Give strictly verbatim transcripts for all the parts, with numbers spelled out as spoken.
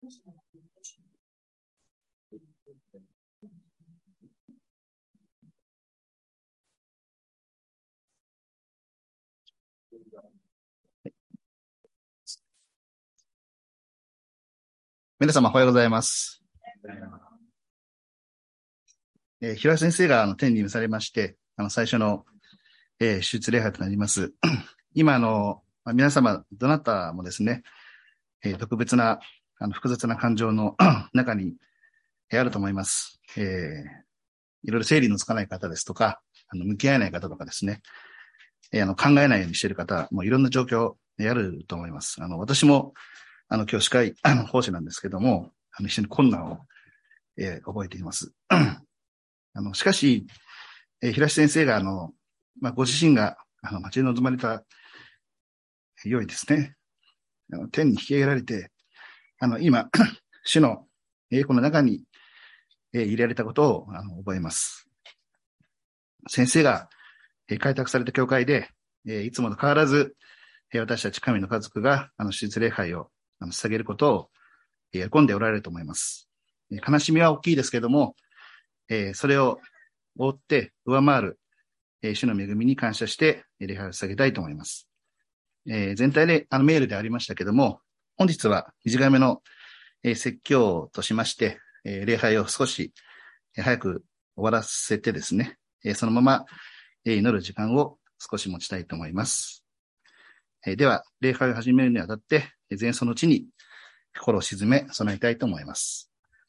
皆様おはようございます。えー、平井先生があの天に召されまして、あの最初の、えー、手術礼拝となります。今あの、まあ、皆様どなたもですね、えー、特別なあの複雑な感情の中にあると思います。えー、いろいろ整理のつかない方ですとか、あの向き合えない方とかですね、えー、あの考えないようにしている方、もういろんな状況であると思います。あの私もあの今日司会あの講師なんですけども、あの一緒に困難を、えー、覚えています。あのしかし、えー、平志先生があの、まあ、ご自身があの待ち望まれたよいですね、あの天に引き上げられて、あの今主の栄光の中に、えー、入れられたことをあの覚えます。先生が、えー、開拓された教会で、えー、いつもと変わらず、えー、私たち神の家族があの手術礼拝をあの捧げることを、えー、喜んでおられると思います。えー、悲しみは大きいですけれども、えー、それを追って上回る、えー、主の恵みに感謝して礼拝を捧げたいと思います。えー、全体であのメールでありましたけども、本日は短めの、えー、説教としまして、えー、礼拝を少し、えー、早く終わらせてですね、えー、そのまま、えー、祈る時間を少し持ちたいと思います。えー、では、礼拝を始めるにあたって、前奏の地に心を静め、備えたいと思います。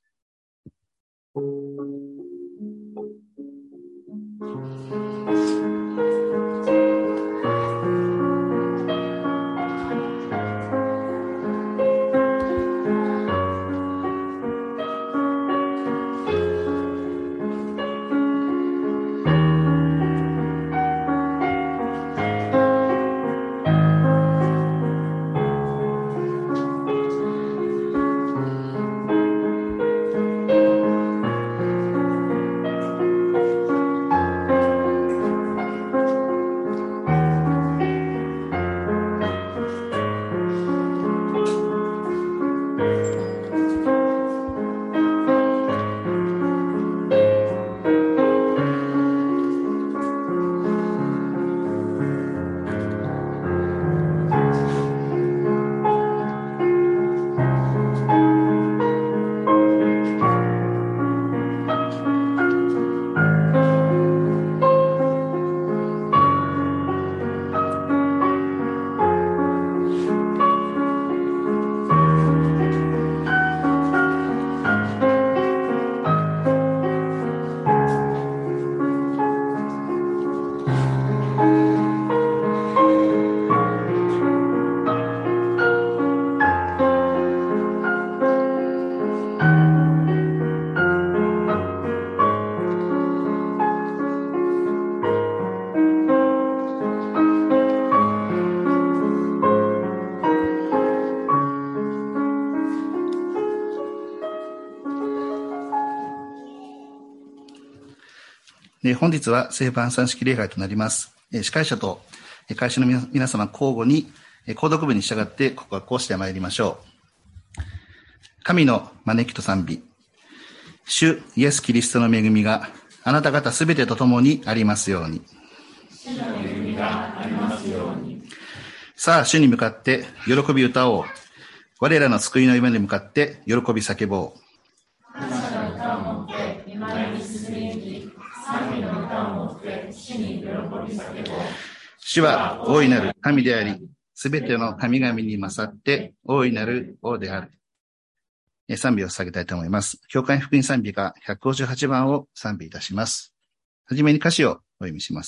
本日は聖晩餐式礼拝となります。司会者と会社の皆様交互に購読文に従って告白をしてまいりましょう。神の招きと賛美。主イエス・キリストの恵みがあなた方すべてと共にありますように。 主の恵みがありますように。 さあ、主に向かって喜び歌おう。我らの救いの夢に向かって喜び叫ぼう。 感謝の歌を持って御前に進み行き、賛美の歌を持って主に喜び叫ぼう。 主は大いなる神であり、すべての神々に勝って大いなる王である。賛美を捧げたいと思います。教会福音賛美歌ひゃくごじゅうはちばんを賛美いたします。はじめに歌詞をお読みします。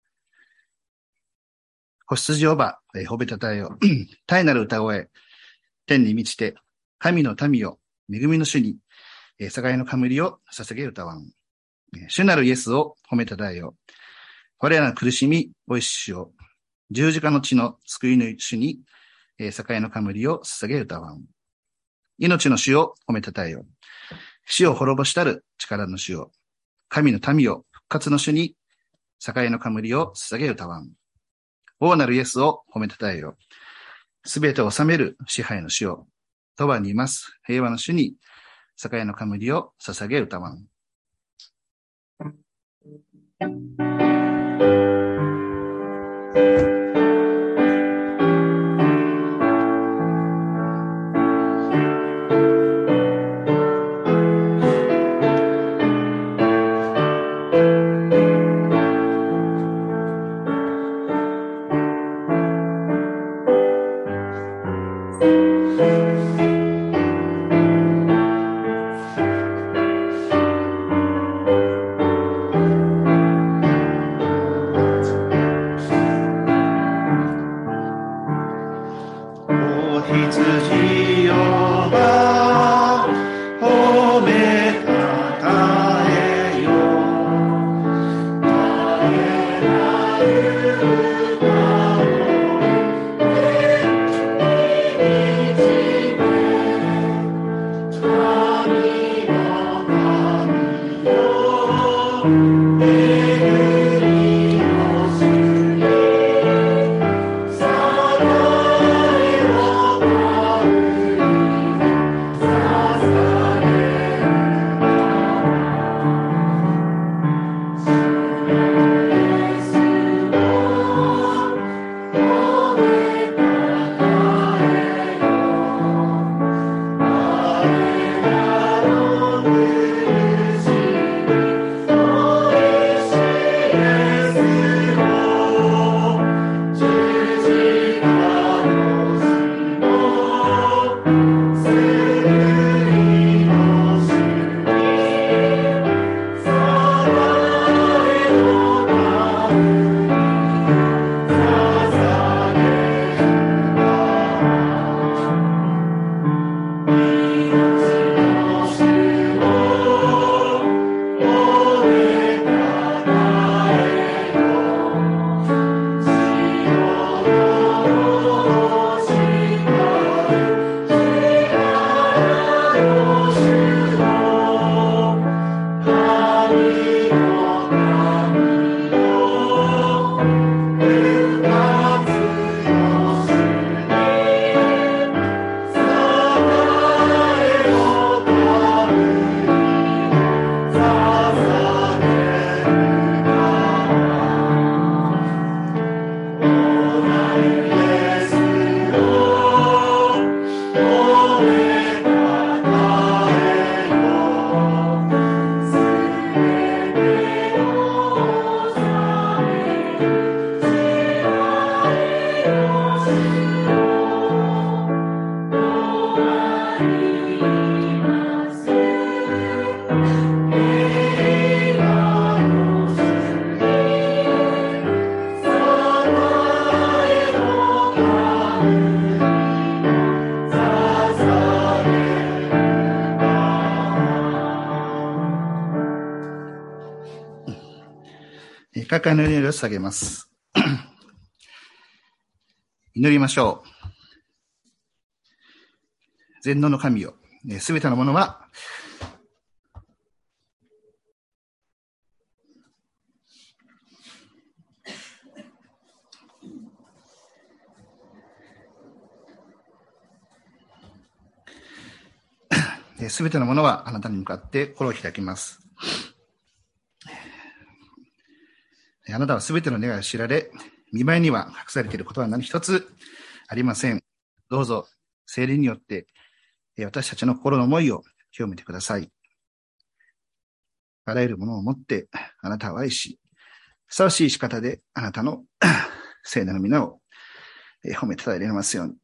子羊おば、褒めたたえよ。大なる歌声、天に満ちて、神の民よ、恵みの主に、栄の冠を捧げ歌わん。主なるイエスを褒めたたえよ。我らの苦しみ、おいししを、十字架の地の救いの主に、栄の冠を捧げ歌わん。命の主を褒めたたえよ。死を滅ぼしたる力の主を、神の民を復活の主に、栄の冠を捧げ歌わん。王なるイエスを褒めたたえよ。すべてを治める支配の主を、 そばにいます。平和の主に、栄の冠を捧げ歌わん。かかの祈りを捧げます。祈りましょう。全能の神よ、すべてのものはすべてのものはあなたに向かって心を開きます。あなたはすべての願いを知られ、見舞いには隠されていることは何一つありません。どうぞ聖霊によって私たちの心の思いを清めてください。あらゆるものをもってあなたを愛し、ふさわしい仕方であなたの聖なる皆を褒めたたえられますように。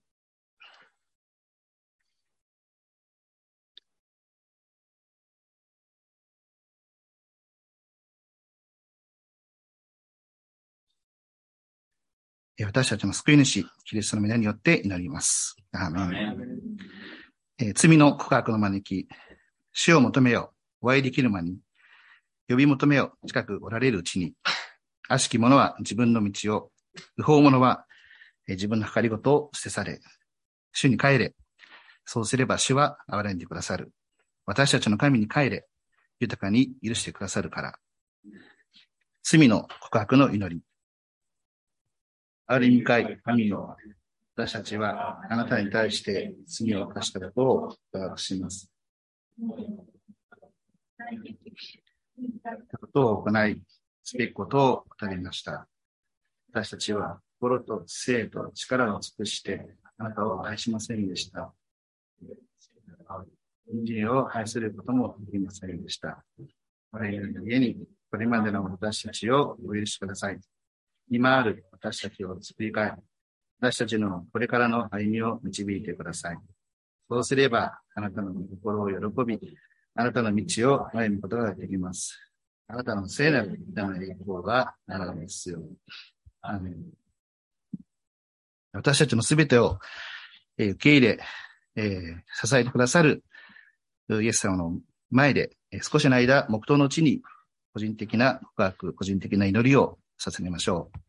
私たちの救い主、キリストの皆によって祈ります。アーメン。アーメン。えー、罪の告白の招き、主を求めよ、お会いできる間に、呼び求めよ、近くおられるうちに、悪しき者は自分の道を、不法者は自分の計りごとを捨て去れ、主に帰れ、そうすれば主は憐れんでくださる。私たちの神に帰れ、豊かに許してくださるから。罪の告白の祈り。ある意味かい神よ、 私たちはあなたに対して罪を犯したことを告白します。ことを行い、すべきことを語りました。私たちは心と知性と力を尽くしてあなたを愛しませんでした。隣人を愛することもできませんでした。我々の家にこれまでの私たちをお許しください。今ある私たちを作り変え、私たちのこれからの歩みを導いてください。そうすれば、あなたの心を喜び、あなたの道を歩むことができます。あなたの聖なる御霊の栄光がならますように。アーメン。私たちのすべてを受け入れ、えー、支えてくださるイエス様の前で、少しの間、黙祷のうちに、個人的な告白、個人的な祈りを捧げましょう。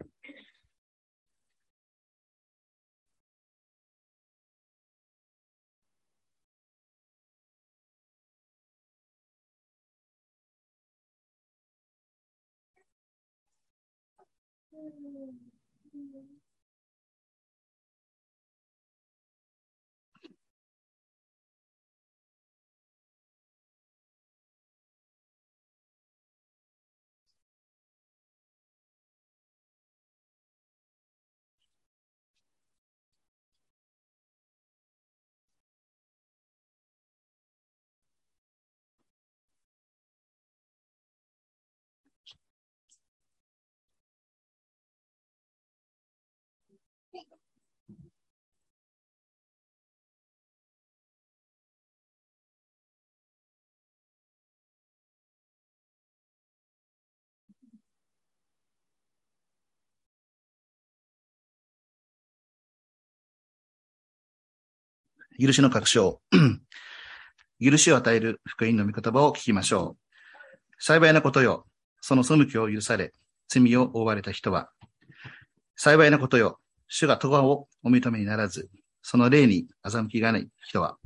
許しの確証。許しを与える福音の御言葉を聞きましょう。幸いなことよ。その背きを許され、罪を負われた人は。幸いなことよ。主が咎をお認めにならず、その霊に欺きがない人は。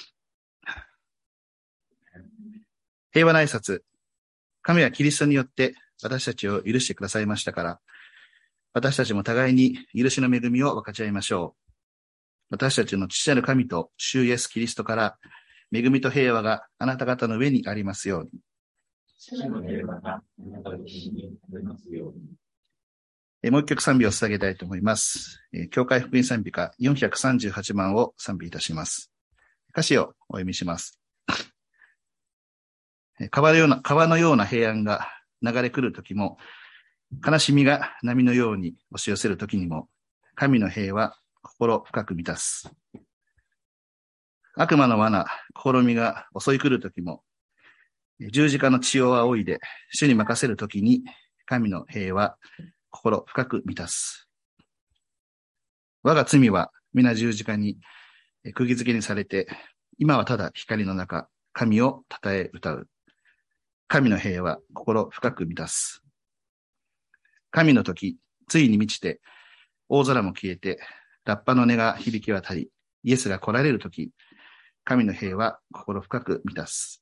平和な挨拶。神はキリストによって私たちを許してくださいましたから、私たちも互いに許しの恵みを分かち合いましょう。私たちの父なる神と主イエスキリストから恵みと平和があなた方の上にありますように。えもう一曲賛美を捧げたいと思います。え教会福音賛美歌よんひゃくさんじゅうはちばんを賛美いたします。歌詞をお読みします。川のような、川のような平安が流れ来るときも、悲しみが波のように押し寄せるときにも、神の平和、心深く満たす。悪魔の罠、試みが襲い来るときも、十字架の血を仰いで、主に任せるときに、神の平和、心深く満たす。我が罪は皆十字架に釘付けにされて、今はただ光の中、神を称え歌う。神の平和、心深く満たす。神の時、ついに満ちて、大空も消えて、ラッパの音が響き渡り、イエスが来られるとき、神の平和、心深く満たす。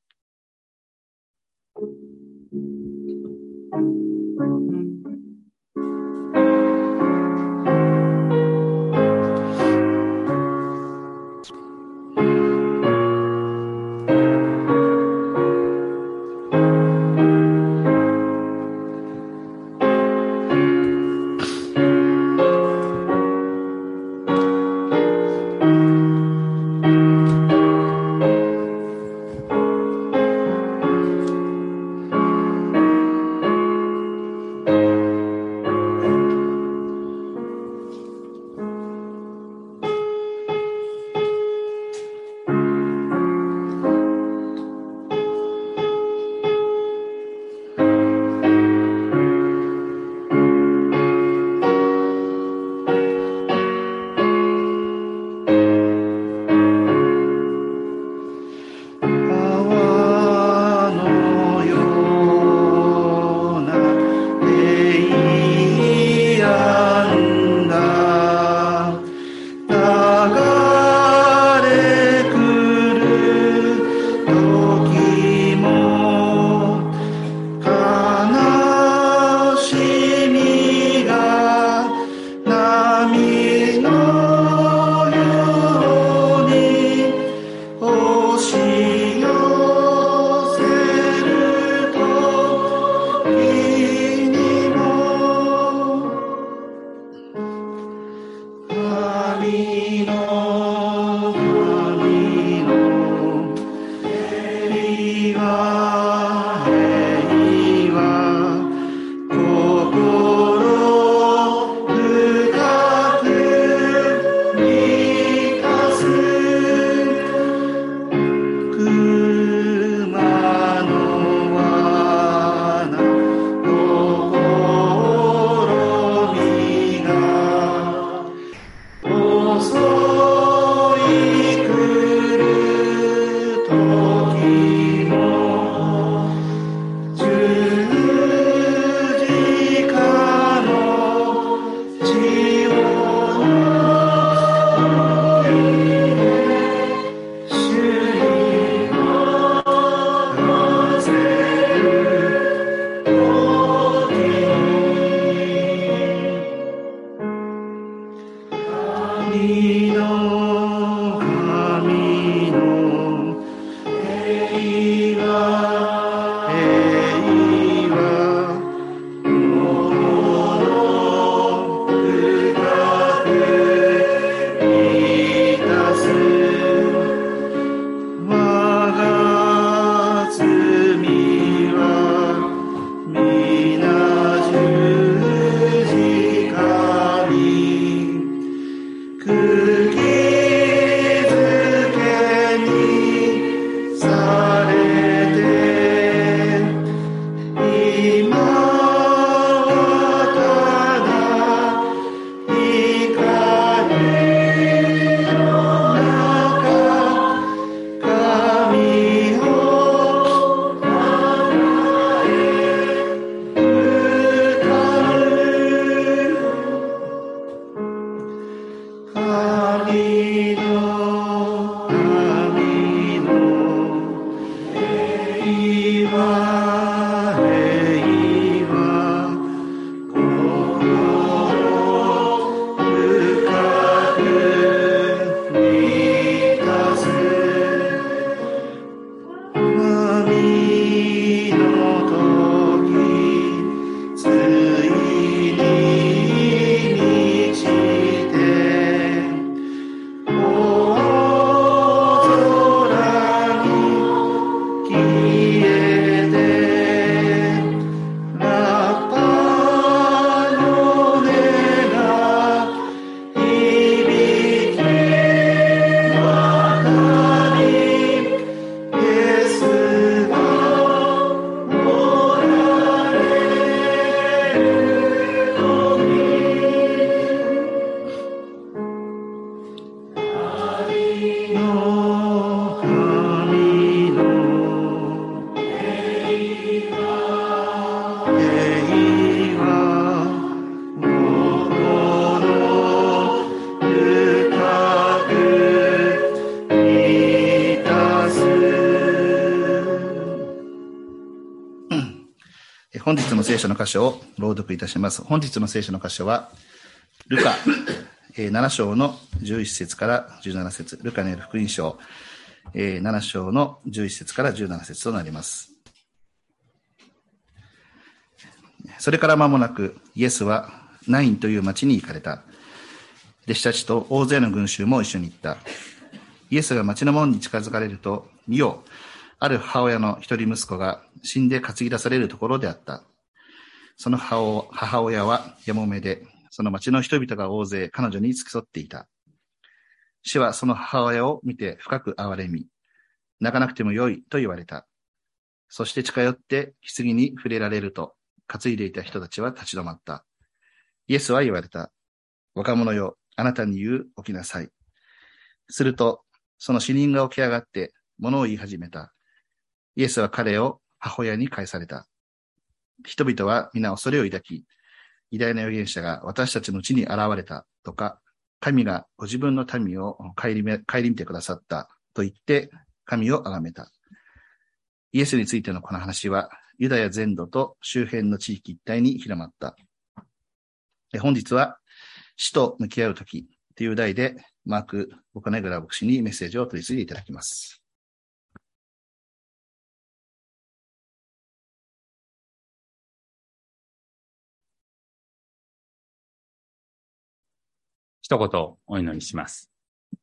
本日の聖書の箇所を朗読いたします。本日の聖書の箇所は、ルカなな章のじゅういち節からじゅうなな節、ルカによる福音書なな章のじゅういち節からじゅうなな節となります。それから間もなく、イエスはナインという町に行かれた。弟子たちと大勢の群衆も一緒に行った。イエスが町の門に近づかれると、見よ、ある母親の一人息子が死んで担ぎ出されるところであった。その母親はやもめで、その町の人々が大勢彼女に付き添っていた。主はその母親を見て深く憐れみ、泣かなくてもよいと言われた。そして近寄って棺に触れられると、担いでいた人たちは立ち止まった。イエスは言われた。若者よ、あなたに言う、起きなさい。すると、その死人が起き上がって物を言い始めた。イエスは彼を母親に返された。人々は皆恐れを抱き、偉大な預言者が私たちのうちに現れたとか、神がご自分の民を顧み、顧みてくださったと言って神を崇めた。イエスについてのこの話は、ユダヤ全土と周辺の地域一帯に広まった。本日は、死と向き合うときという題で、マーク・ボカネグラ牧師にメッセージを取り次いでいただきます。 一言お祈りします。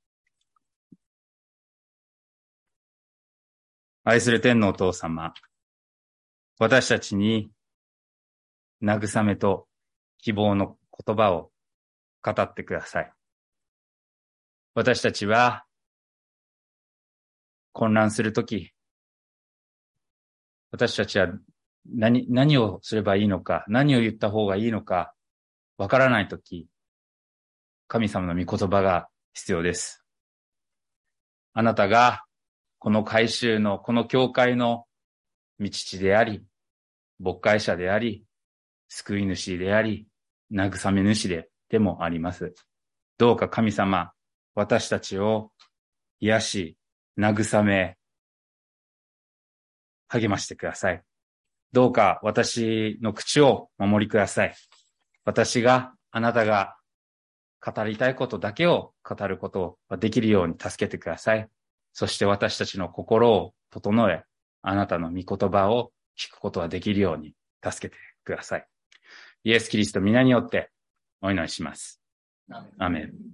愛する天のお父様、私たちに慰めと希望の言葉を語ってください。私たちは混乱するとき、私たちは何、何をすればいいのか、何を言った方がいいのか、わからないとき、神様の御言葉が必要です。あなたがこの改宗の、この教会の道地であり、牧会者であり、救い主であり、慰め主で、でもあります。どうか神様、私たちを癒し、慰め、励ましてください。どうか私の口を守りください。私が、あなたが語りたいことだけを語ることができるように助けてください。そして私たちの心を整え、あなたの御言葉を聞くことができるように助けてください。イエス・キリスト皆によってお祈りします。アーメン。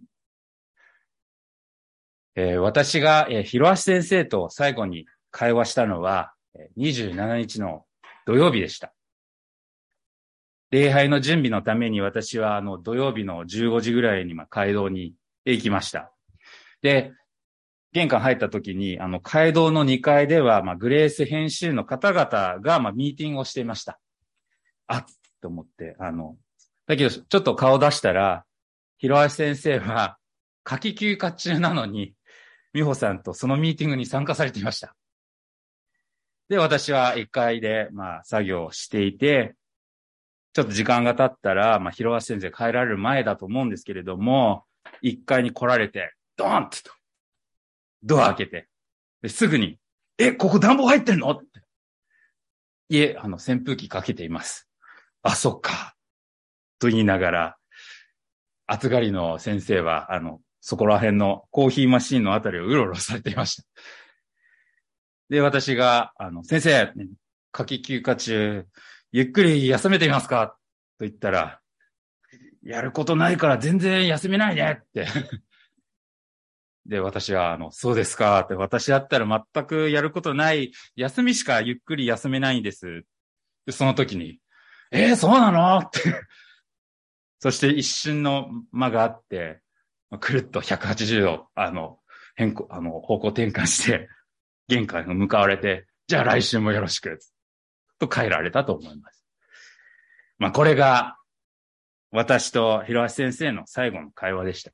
えー、私が、えー、広橋先生と最後に会話したのはにじゅうしちにちの土曜日でした。礼拝の準備のために私はあの土曜日のじゅうごじぐらいにまあ街道に行きました。で、玄関入った時にあの街道のにかいではまあグレース編集の方々がまあミーティングをしていました。あっと思って、あの、だけどちょっと顔出したら、広橋先生は夏季休暇中なのに、美穂さんとそのミーティングに参加されていました。で、私はいっかいでまあ作業をしていて、ちょっと時間が経ったら、まあ、広橋先生帰られる前だと思うんですけれども、いっかいに来られて、ドーンってと、ドア開けて、ですぐに、え、ここ暖房入ってんのって。いえ、あの、扇風機かけています。あ、そっか。と言いながら、暑がりの先生は、あの、そこら辺のコーヒーマシーンのあたりをうろうろされていました。で、私が、あの、先生、夏季休暇中、ゆっくり休めていますかと言ったら、やることないから全然休めないねって。で、私は、あの、そうですかって、私だったら全くやることない、休みしかゆっくり休めないんです。で、その時に、えー、そうなのって。そして一瞬の間があって、くるっとひゃくはちじゅうど、あの、変更、あの、方向転換して、玄関に向かわれて、じゃあ来週もよろしく。と帰られたと思います。まあこれが私と広橋先生の最後の会話でした。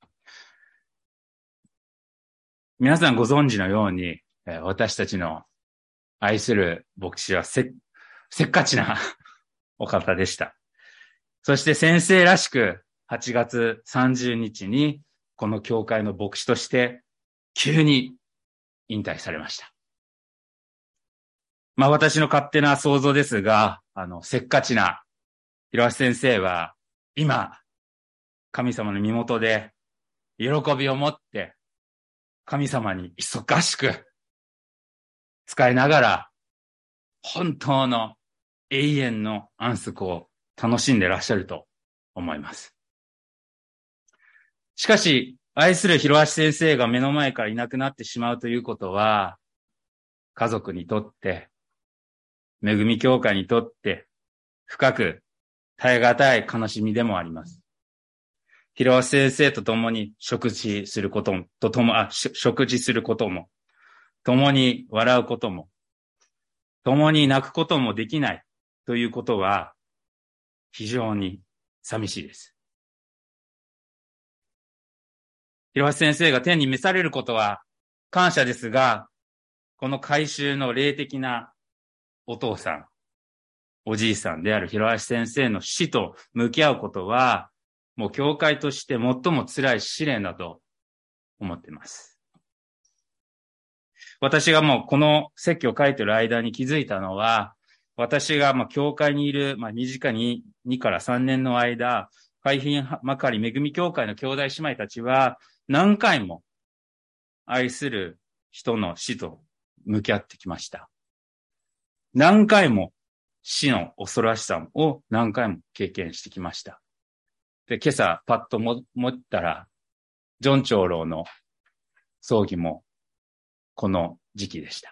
皆さんご存知のように、私たちの愛する牧師はせ、せっかちなお方でした。そして先生らしくはちがつさんじゅうにちにこの教会の牧師として急に引退されました。まあ私の勝手な想像ですが、あの、せっかちな広橋先生は、今、神様の身元で、喜びを持って、神様に忙しく、使いながら、本当の永遠の安息を楽しんでいらっしゃると思います。しかし、愛する広橋先生が目の前からいなくなってしまうということは、家族にとって、恵み教会にとって深く耐え難い悲しみでもあります。広橋先生と共に食事することも、ととも、あ、食事することも、共に笑うことも、共に泣くこともできないということは非常に寂しいです。広橋先生が天に召されることは感謝ですが、この改宗の霊的なお父さん、おじいさんである広橋先生の死と向き合うことは、もう教会として最も辛い試練だと思っています。私がもうこの説教を書いている間に気づいたのは、私がまあ教会にいる、まあ、短いにからさんねんの間、海浜まかり恵み教会の兄弟姉妹たちは何回も愛する人の死と向き合ってきました。何回も死の恐ろしさを何回も経験してきました。で、今朝パッと思ったら、ジョン長老の葬儀もこの時期でした。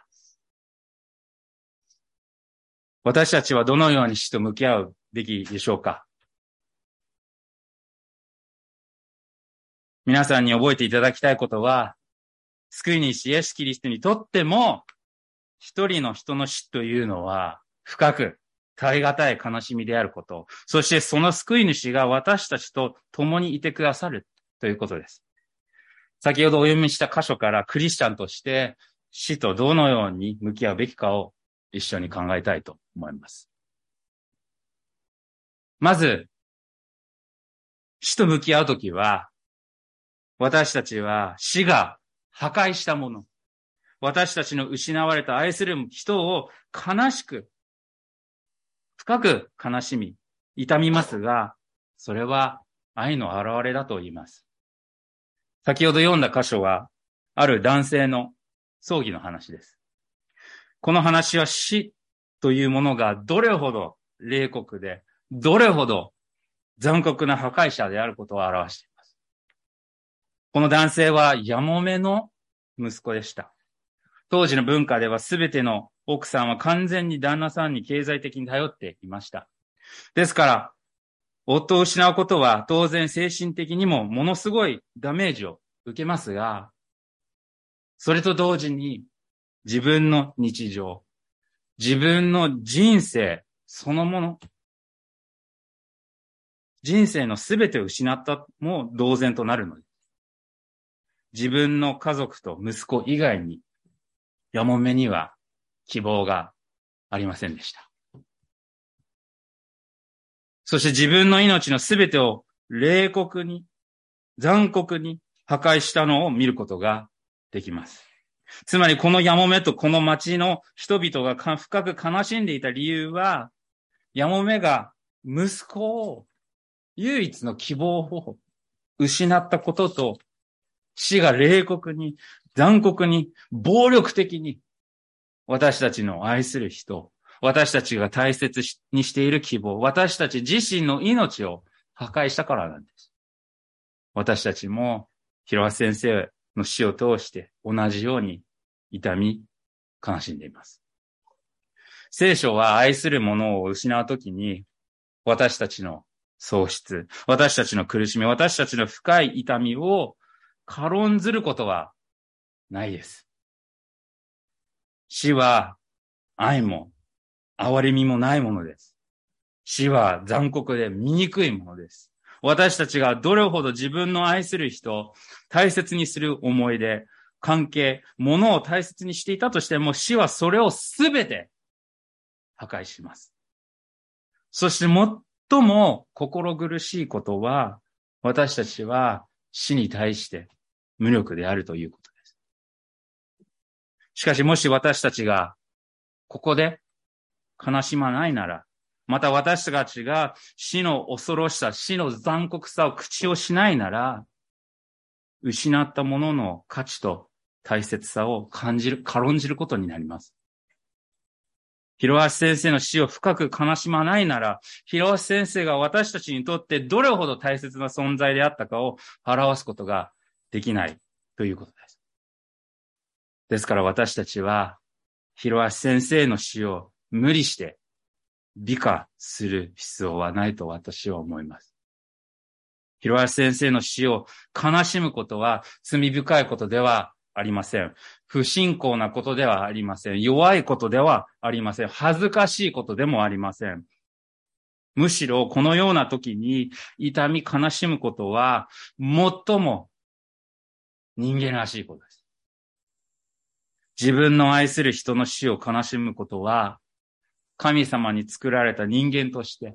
私たちはどのように死と向き合うべきでしょうか？皆さんに覚えていただきたいことは、救い主イエス・キリストにとっても、一人の人の死というのは深く耐え難い悲しみであること、そしてその救い主が私たちと共にいてくださるということです。先ほどお読みした箇所からクリスチャンとして死とどのように向き合うべきかを一緒に考えたいと思います。まず、死と向き合うときは、私たちは死が破壊したもの、私たちの失われた愛する人を悲しく、深く悲しみ、痛みますが、それは愛の表れだと言います。先ほど読んだ箇所は、ある男性の葬儀の話です。この話は死というものがどれほど冷酷で、どれほど残酷な破壊者であることを表しています。この男性はやもめの息子でした。当時の文化ではすべての奥さんは完全に旦那さんに経済的に頼っていました。ですから、夫を失うことは当然精神的にもものすごいダメージを受けますが、それと同時に自分の日常、自分の人生そのもの、人生のすべてを失ったも同然となるのです。自分の家族と息子以外に、やもめには希望がありませんでした。そして自分の命のすべてを冷酷に、残酷に破壊したのを見ることができます。つまりこのやもめとこの町の人々が深く悲しんでいた理由は、やもめが息子を、唯一の希望を失ったことと、死が冷酷に、残酷に、暴力的に、私たちの愛する人、私たちが大切にしている希望、私たち自身の命を破壊したからなんです。私たちも、広橋先生の死を通して同じように痛み、悲しんでいます。聖書は愛する者を失うときに、私たちの喪失、私たちの苦しみ、私たちの深い痛みを軽んずることはないです。死は愛も憐れみもないものです。死は残酷で醜いものです。私たちがどれほど自分の愛する人、大切にする思い出、関係、ものを大切にしていたとしても、死はそれをすべて破壊します。そして最も心苦しいことは、私たちは死に対して無力であるということです。しかしもし私たちがここで悲しまないなら、また私たちが死の恐ろしさ、死の残酷さを口をしないなら、失ったものの価値と大切さを感じる、軽んじることになります。広橋先生の死を深く悲しまないなら、広橋先生が私たちにとってどれほど大切な存在であったかを表すことができないということです。ですから私たちは、広橋先生の死を無理して美化する必要はないと私は思います。広橋先生の死を悲しむことは罪深いことではありません。不信仰なことではありません。弱いことではありません。恥ずかしいことでもありません。むしろこのような時に痛み悲しむことは最も人間らしいことです。自分の愛する人の死を悲しむことは神様に作られた人間として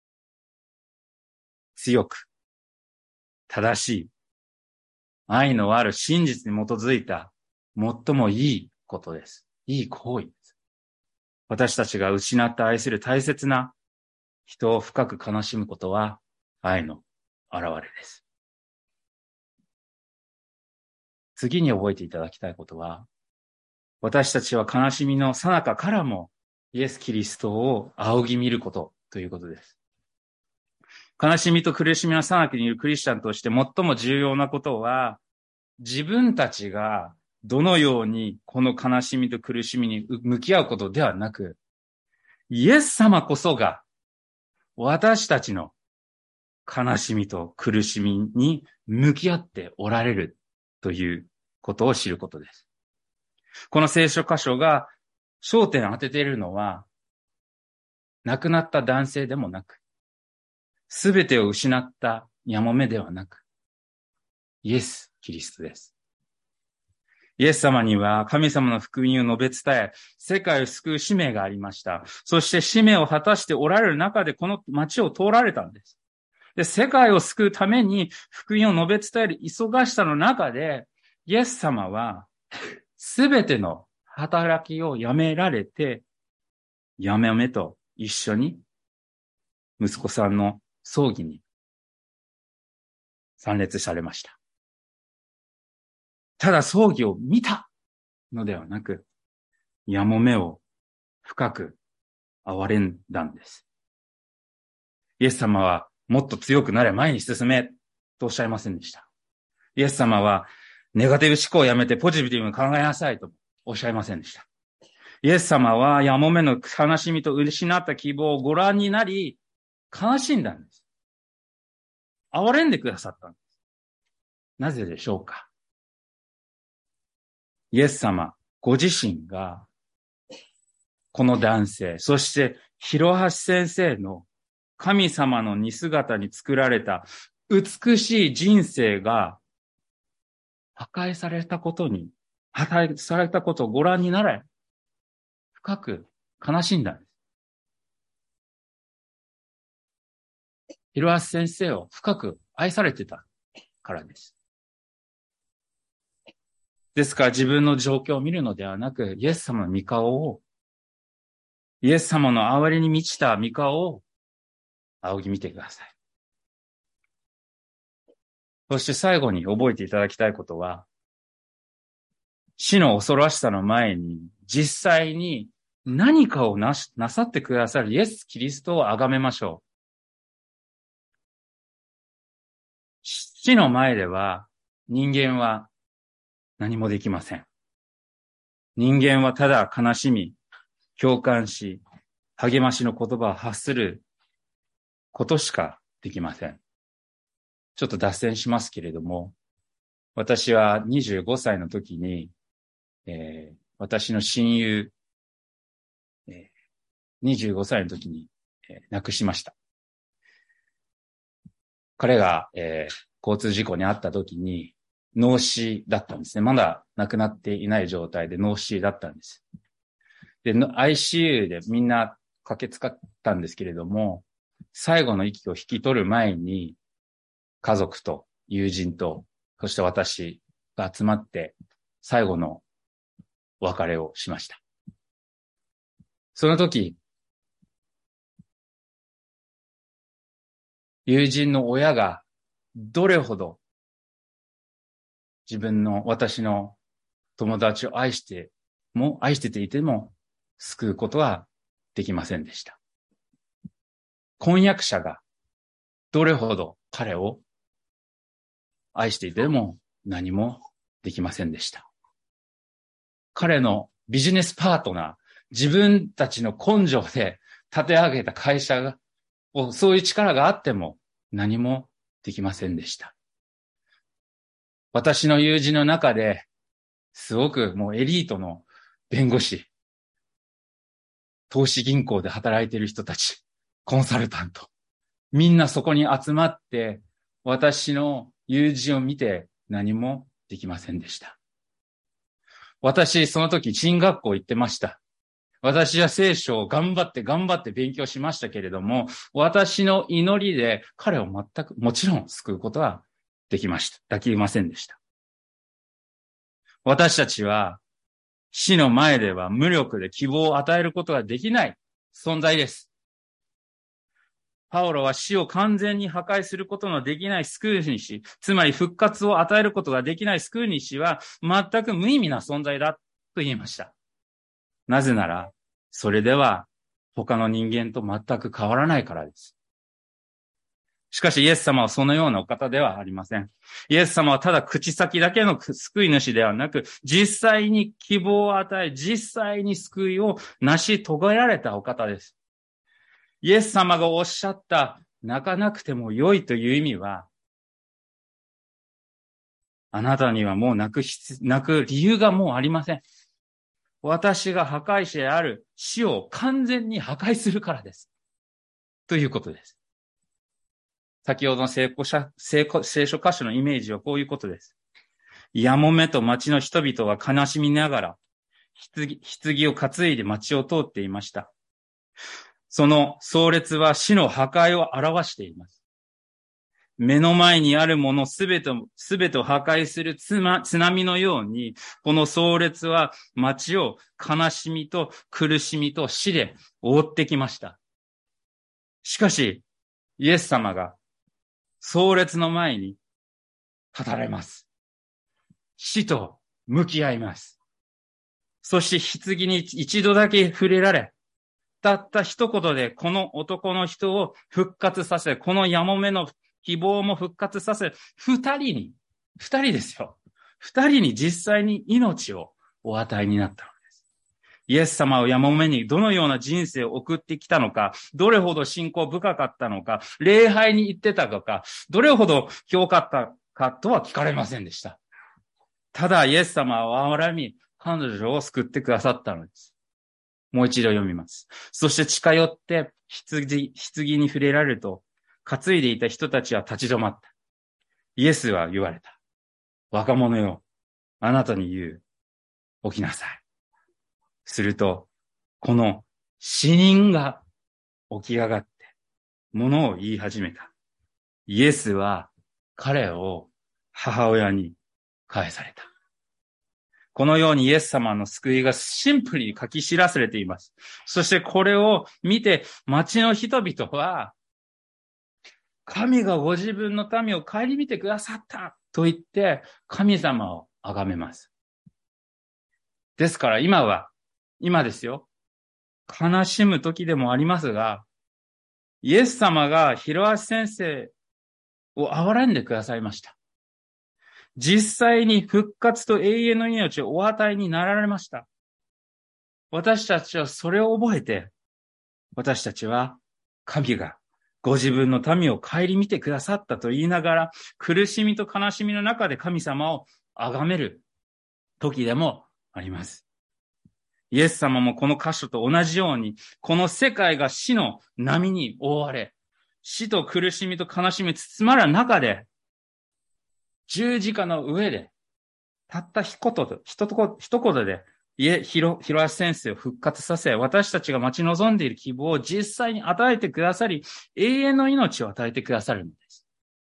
強く正しい愛のある真実に基づいた最もいいことです。いい行為です。私たちが失った愛する大切な人を深く悲しむことは愛の表れです。次に覚えていただきたいことは、私たちは悲しみの最中からもイエス・キリストを仰ぎ見ることということです。悲しみと苦しみの最中にいるクリスチャンとして最も重要なことは、自分たちがどのようにこの悲しみと苦しみに向き合うことではなく、イエス様こそが私たちの悲しみと苦しみに向き合っておられるということを知ることです。この聖書箇所が焦点を当てているのは、亡くなった男性でもなく、すべてを失ったやもめではなく、イエス・キリストです。 イエス様には神様の福音を述べ伝え、世界を救う使命がありました。そして使命を果たしておられる中でこの街を通られたんです。で、世界を救うために福音を述べ伝える忙しさの中で、イエス様はすべての働きをやめられて、やめめと一緒に息子さんの葬儀に参列されました。ただ葬儀を見たのではなく、やもめを深く憐れんだんです。イエス様はもっと強くなれ、前に進めとおっしゃいませんでした。イエス様はネガティブ思考をやめてポジティブに考えなさいとおっしゃいませんでした。イエス様はやもめの悲しみと失った希望をご覧になり、悲しんだんです。憐れんでくださったんです。なぜでしょうか。イエス様ご自身が、この男性、そして広橋先生の神様の似姿に作られた美しい人生が破壊されたことに、破壊されたことをご覧になられ、深く悲しんだんです。広橋先生を深く愛されてたからです。ですから自分の状況を見るのではなく、イエス様の御顔を、イエス様の憐れに満ちた御顔を仰ぎ見てください。そして最後に覚えていただきたいことは、死の恐ろしさの前に実際に何かをなし、なさってくださるイエス・キリストを崇めましょう。死の前では人間は何もできません。人間はただ悲しみ、共感し、励ましの言葉を発することしかできません。ちょっと脱線しますけれども、私はにじゅうごさいの時に、えー、私の親友、えー、にじゅうごさいの時に、えー、亡くしました。彼が、えー、交通事故に遭った時に脳死だったんですね。まだ亡くなっていない状態で脳死だったんです。で、アイシーユー でみんな駆けつかったんですけれども、最後の息を引き取る前に、家族と友人と、そして私が集まって最後のお別れをしました。その時、友人の親がどれほど自分の私の友達を愛しても、愛してていても救うことはできませんでした。婚約者がどれほど彼を愛していても何もできませんでした。彼のビジネスパートナー、自分たちの根性で立て上げた会社を、そういう力があっても何もできませんでした。私の友人の中で、すごくもうエリートの弁護士、投資銀行で働いている人たち、コンサルタント、みんなそこに集まって、私の友人を見て何もできませんでした。私、その時、進学校行ってました。私は聖書を頑張って頑張って勉強しましたけれども、私の祈りで彼を全く、もちろん救うことはできました。できませんでした。私たちは死の前では無力で希望を与えることができない存在です。パウロは死を完全に破壊することのできない救い主、つまり復活を与えることができない救い主は全く無意味な存在だと言いました。なぜなら、それでは他の人間と全く変わらないからです。しかしイエス様はそのようなお方ではありません。イエス様はただ口先だけの救い主ではなく、実際に希望を与え、実際に救いを成し遂げられたお方です。イエス様がおっしゃった、泣かなくても良いという意味は、あなたにはもう泣く、泣く理由がもうありません。私が破壊者である死を完全に破壊するからです。ということです。先ほどの聖書箇所のイメージはこういうことです。 やもめと町の人々は悲しみながら、棺、棺を担いで町を通っていました。その壮烈は死の破壊を表しています。目の前にあるものすべて、すべてを破壊する津波のように、この壮烈は町を悲しみと苦しみと死で覆ってきました。しかし、イエス様が壮烈の前に立たれます。死と向き合います。そして棺に一度だけ触れられ、たった一言でこの男の人を復活させ、このやもめの希望も復活させ、二人に、二人ですよ。二人に実際に命をお与えになったのです。イエス様をやもめにどのような人生を送ってきたのか、どれほど信仰深かったのか、礼拝に行ってたのか、どれほど強かったかとは聞かれませんでした。ただイエス様は憐れみ、彼女を救ってくださったのです。もう一度読みます。そして近寄って羊、羊に触れられると、担いでいた人たちは立ち止まった。イエスは言われた。若者よ、あなたに言う。起きなさい。すると、この死人が起き上がって、ものを言い始めた。イエスは彼を母親に返された。このようにイエス様の救いがシンプルに書き知らされています。そしてこれを見て町の人々は、神がご自分の民を顧みてくださったと言って神様を崇めます。ですから今は、今ですよ。悲しむ時でもありますが、イエス様が広橋先生を憐れんでくださいました。実際に復活と永遠の命をお与えになられました。私たちはそれを覚えて、私たちは神がご自分の民を顧みてくださったと言いながら、苦しみと悲しみの中で神様を崇める時でもあります。イエス様もこの箇所と同じように、この世界が死の波に覆われ、死と苦しみと悲しみに包まれる中で、十字架の上で、たった一言、一言、一言で、いえ、ひろ、ひろあし先生を復活させ、私たちが待ち望んでいる希望を実際に与えてくださり、永遠の命を与えてくださるのです。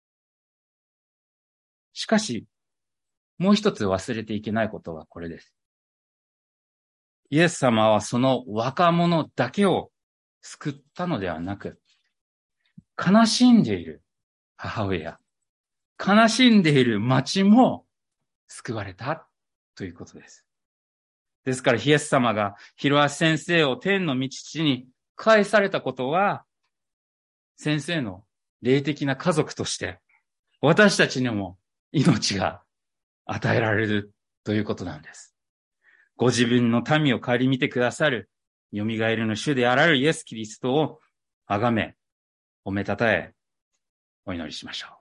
しかし、もう一つ忘れていけないことはこれです。イエス様はその若者だけを救ったのではなく、悲しんでいる母親、悲しんでいる町も救われたということです。ですから、イエス様が広橋先生を天の道地に返されたことは、先生の霊的な家族として、私たちにも命が与えられるということなんです。ご自分の民を顧みてくださる、蘇りの主であられるイエス・キリストを崇め、褒めたたえ、お祈りしましょう。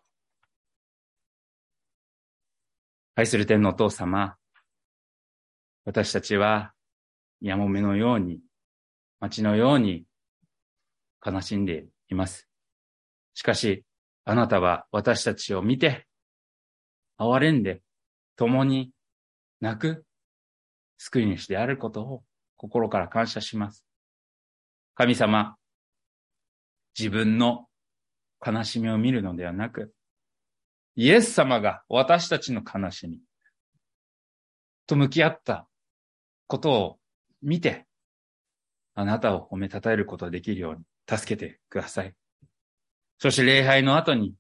愛する天のお父様、私たちはやもめのように、町のように悲しんでいます。しかし、あなたは私たちを見て、憐れんで、共に泣く救い主であることを心から感謝します。神様、自分の悲しみを見るのではなく、イエス様が私たちの悲しみと向き合ったことを見て、あなたを褒めたたえることができるように助けてください。そして礼拝の後に、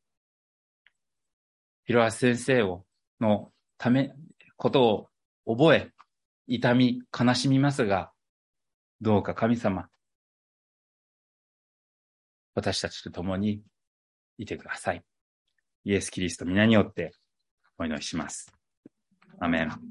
広橋先生をのため、ことを覚え、痛み、悲しみますが、どうか神様、私たちと共にいてください。イエス・キリスト皆によってお祈りします。アメン。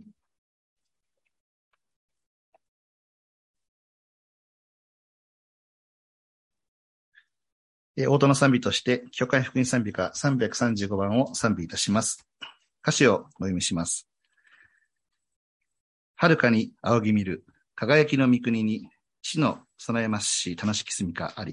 応答の賛美として、教会福音賛美歌さんびゃくさんじゅうごばんを賛美いたします。歌詞をお読みします。遥かに仰ぎ見る、輝きの御国に、地の備えますし、楽しき住みかあり。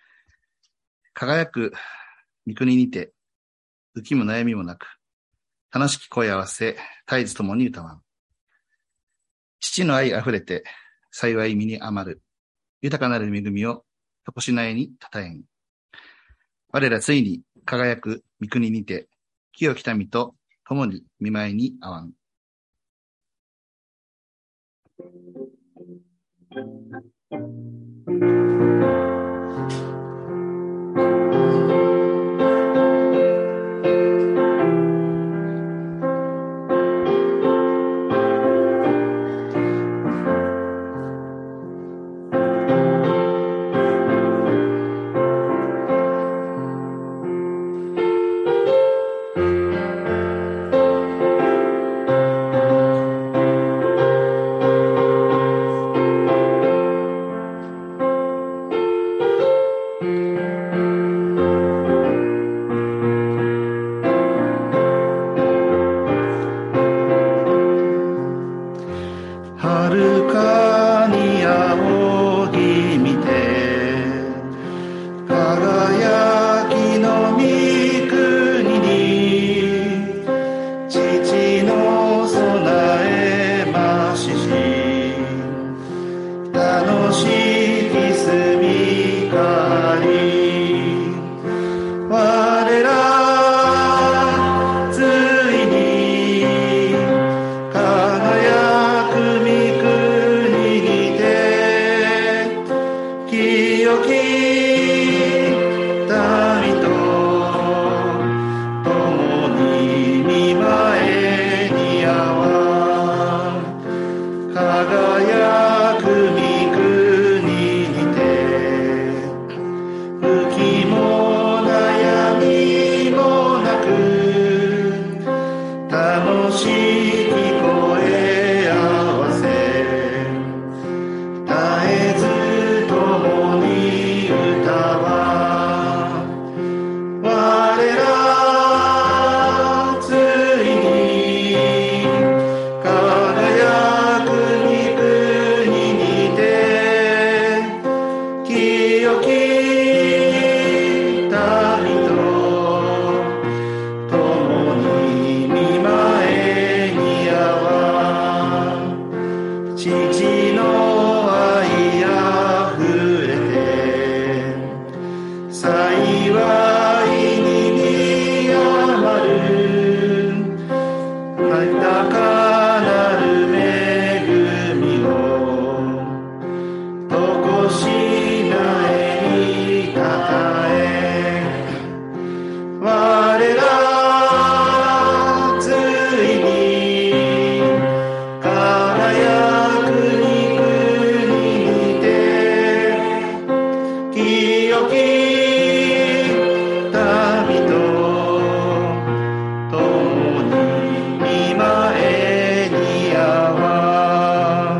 輝く御国にて、浮きも悩みもなく、 楽しき声合わせ、絶えず共に歌わん。父の愛あふれて、幸い身に余る。豊かなる恵みを、とこしないにたたえん。我らついに輝く御国にて、清き民と共に見舞いに合わん。遥かに仰ぎ見て、輝きの御国に、父の備えましし、楽しき住みかり、我らついに輝く御国にて、清き民と共に見舞えに合わん。輝く御国にて、浮きも悩みもなく、楽しき声合わせ、絶えず共に歌わん。我らついに輝く御国にて、清き民と共に見舞えに合わん。父の愛あふれて、幸いに見余る。豊かなる恵みを、とこしないにたたえ。我らついに輝く御国にて、清き民と共に見舞えに合わ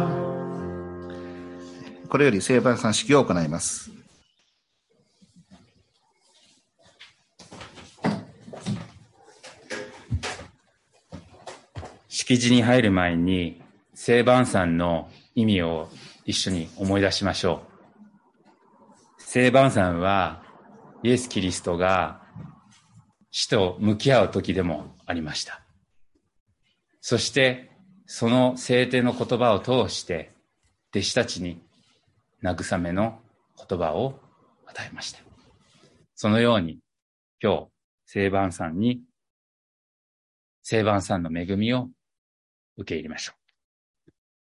ん。これより聖晩餐式を行います。 式辞に入る前に聖晩餐の意味を一緒に思い出しましょう。聖晩餐はイエス・キリストが死と向き合う時でもありました。そしてその聖典の言葉を通して弟子たちに慰めの言葉を与えました。そのように今日聖晩餐に聖晩餐の恵みを受け入れましょう。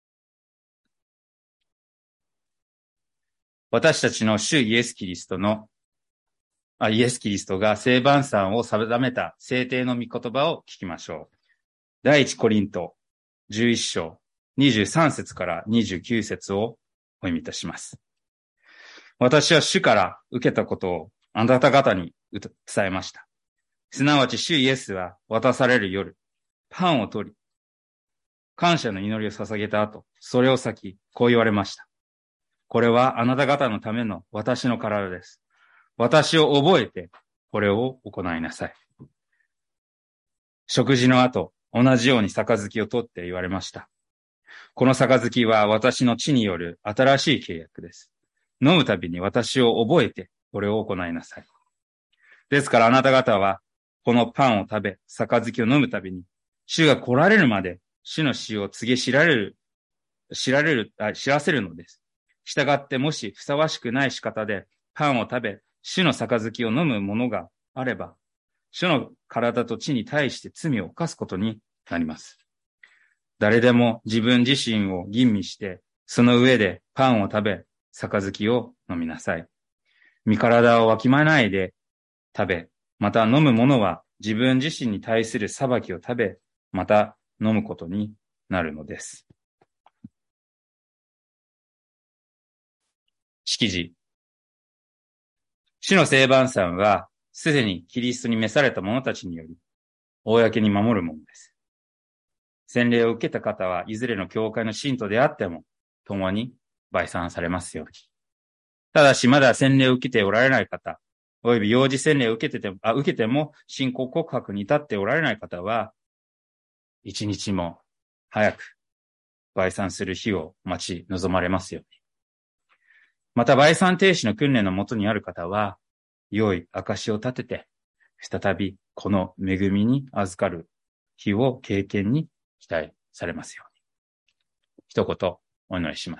私たちの主イエス・キリストのあイエス・キリストが聖晩餐を定めた聖典の御言葉を聞きましょう。第一コリントじゅういっ章にじゅうさん節からにじゅうきゅう節をお読みいたします。私は主から受けたことをあなた方に伝えました。すなわち主イエスは渡される夜、パンを取り、感謝の祈りを捧げた後、それを裂き、こう言われました。これはあなた方のための私の体です。私を覚えて、これを行いなさい。食事の後、同じように杯を取って言われました。この杯は私の血による新しい契約です。飲むたびに私を覚えて、これを行いなさい。ですからあなた方は、このパンを食べ、杯を飲むたびに、 主が来られるまで、主の死を告げ知られる、知られる、あ、知らせるのです。従ってもしふさわしくない仕方でパンを食べ、主の杯を飲むものがあれば、主の体と血に対して罪を犯すことになります。誰でも自分自身を吟味して、その上でパンを食べ、杯を飲みなさい。身体をわきまえないで食べ、また飲むものは自分自身に対する裁きを食べ、また飲むことになるのです。式辞。主の聖晩餐は、すでにキリストに召された者たちにより、公に守るものです。洗礼を受けた方はいずれの教会の信徒であっても、共に売散されますように。ただし、まだ洗礼を受けておられない方、および幼児洗礼を受けてても、あ、受けても信仰告白に立っておられない方は、一日も早く売散する日を待ち望まれますように。また、売散停止の訓練のもとにある方は、良い証を立てて、再びこの恵みに預かる日を経験に期待されますように。一言お祈りします。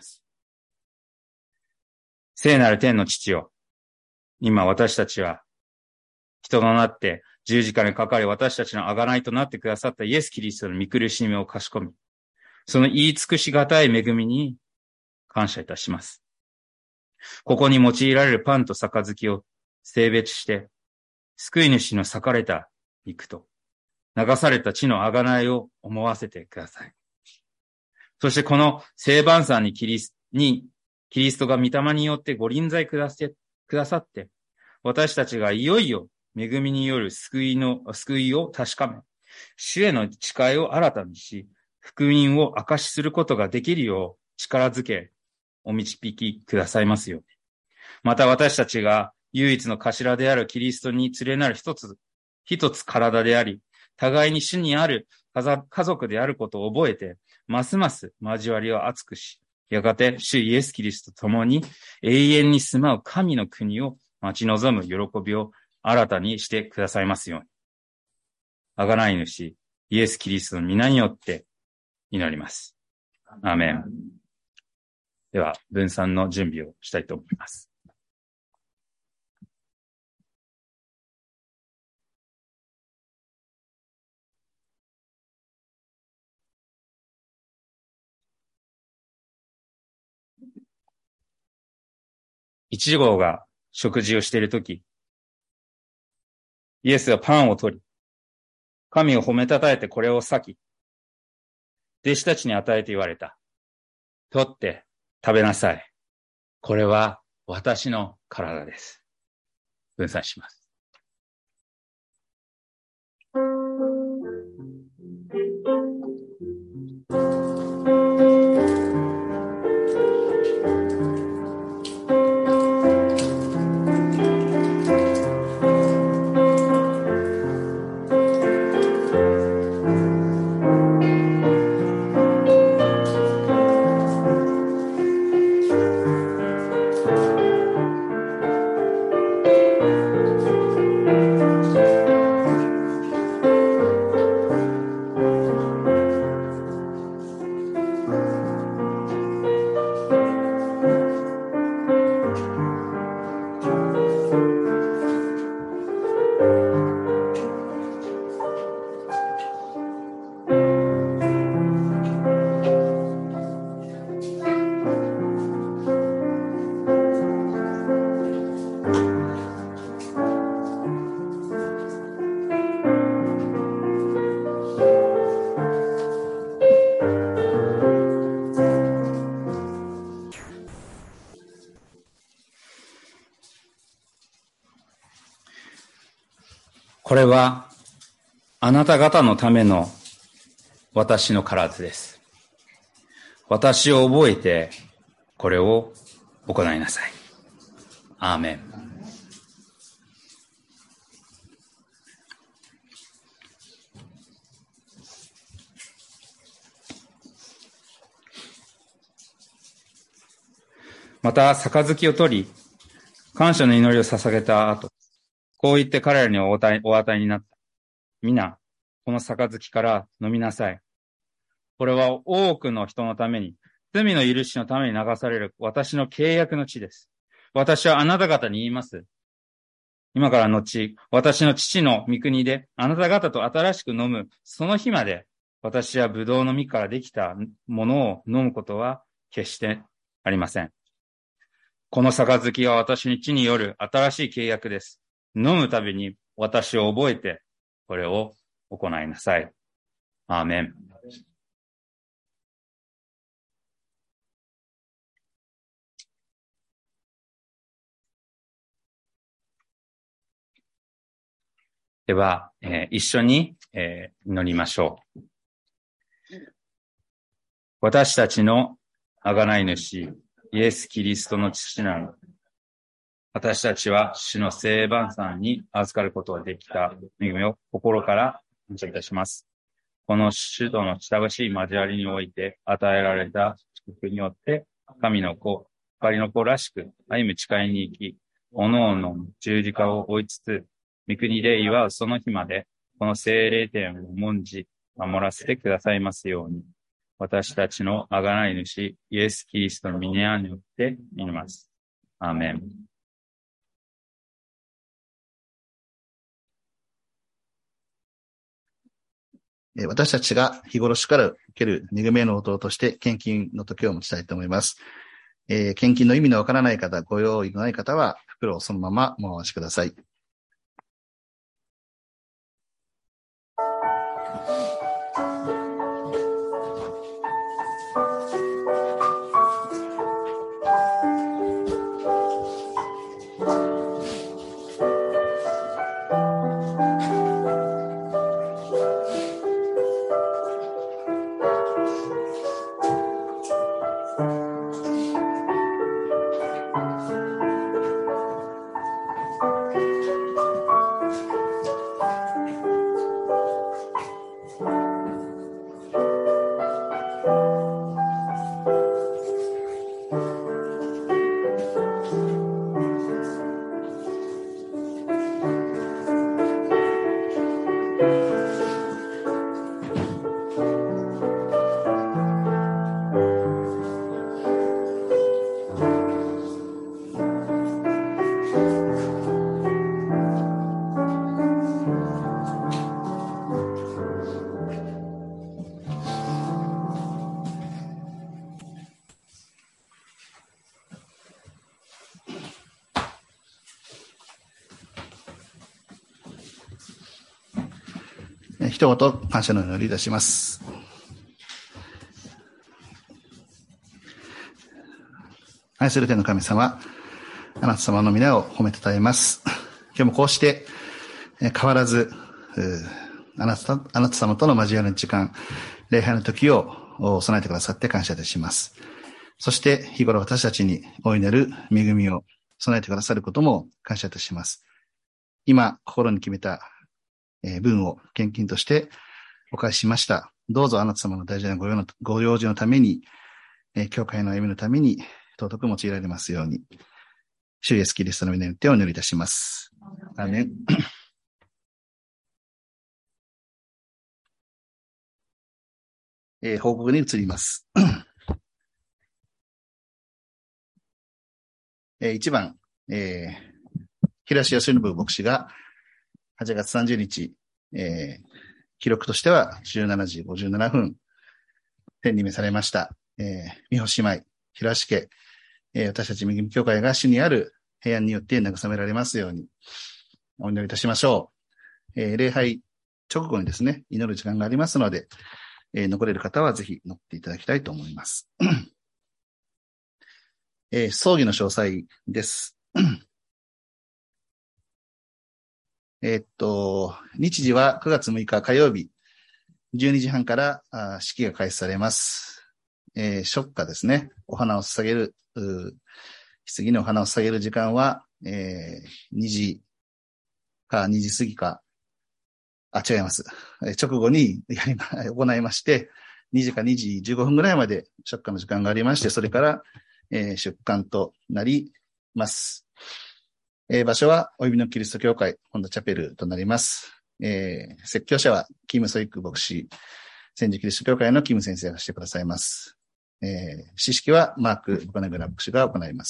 聖なる天の父よ、今私たちは人となって十字架にかかり私たちの贖いとなってくださったイエス・キリストの御苦しみをかしこみ、その言い尽くしがたい恵みに感謝いたします。ここに用いられるパンと杯を性別して、救い主の裂かれた肉と流された血の贖いを思わせてください。そしてこの聖晩餐にキリス、にキリストが御霊によってご臨在くだせ、くださって、私たちがいよいよ恵みによる救いの、救いを確かめ、主への誓いを新たにし、福音を証しすることができるよう力づけ、お導きくださいますように。また私たちが唯一の頭であるキリストに連れなる一つ、一つ体であり、互いに主にある家族であることを覚えて、ますます交わりを厚くし、やがて主イエス・キリストと共に永遠に住まう神の国を待ち望む喜びを新たにしてくださいますように。贖い主、イエス・キリストの皆によって祈ります。アーメン。では、分散の準備をしたいと思います。一号が食事をしているとき、イエスがパンを取り、神を褒めたたえてこれを裂き、弟子たちに与えて言われた。取って食べなさい。これは私の体です。分散します。これはあなた方のための私の体です。私を覚えてこれを行いなさい。アーメン。また、杯を取り、感謝の祈りを捧げた後、こう言って彼らにお与え、お与えになった。皆、 この杯から飲みなさい。これは多くの人のために、罪の許しのために流される私の契約の地です。私はあなた方に言います。今から後、私の父の御国であなた方と新しく飲むその日まで、私はブドウの実からできたものを飲むことは決してありません。この杯は私の地による新しい契約です。飲むたびに私を覚えて、これを行いなさい。アーメン。では、えー、一緒に、えー、祈りましょう。私たちの贖い主、イエス・キリストの父なる。私たちは主の聖晩餐に預かることができた恵みを心から感謝いたします。この主との親しい交わりにおいて与えられた祝福によって、神の子、光の子らしく歩む誓いに行き、各々の十字架を追いつつ、御国で祝うその日まで、この聖霊典を重んじ、守らせてくださいますように。私たちの贖い主、イエス・キリストの皆によって祈ります。アーメン。 私たちが日頃しから受ける恵みの応として献金の時を持ちたいと思います。えー、献金の意味のわからない方、ご用意のない方は袋をそのままお回しください。一言感謝の祈りいたします。愛する天の神様、あなた様の皆を褒めたたえます。今日もこうして変わらずあなた、あなた様との交わりの時間、礼拝の時を備えてくださって感謝いたします。そして日頃私たちに大いなる恵みを備えてくださることも感謝いたします。今心に決めた分を献金としてお返ししました。どうぞあなた様の大事なご用の、ご用事のために、教会の歩みのために尊く用いられますように、主イエスキリストの皆によってお祈りいたします。アーメン。えー、報告に移ります。えー、いちばん、えー、平志義信牧師がはちがつさんじゅうにち、えー、記録としてはじゅうしちじごじゅうななふん、天に召されました。えー、美穂姉妹、平志家、えー、私たち恵み教会が主にある平安によって慰められますように、お祈りいたしましょう。えー、礼拝直後にですね、祈る時間がありますので、えー、残れる方はぜひ乗っていただきたいと思います。えー、葬儀の詳細です。えー、っと、日時はくがつむいか火曜日、じゅうにじはんからあ式が開始されます。えー、初夏ですね。お花を捧げる、棺にお花を捧げる時間は、えー、にじかにじ過ぎか、あ、違います。直後にやりま、行いまして、にじかにじじゅうごふんぐらいまで初夏の時間がありまして、それから、えー、出棺となります。えー、場所は、お指のキリスト教会、本田チャペルとなります。 えー、説教者は、キム・ソイク牧師、千住キリスト教会のキム先生がしてくださいます。えー、詩式はマーク・ボカネグラ牧師が行います。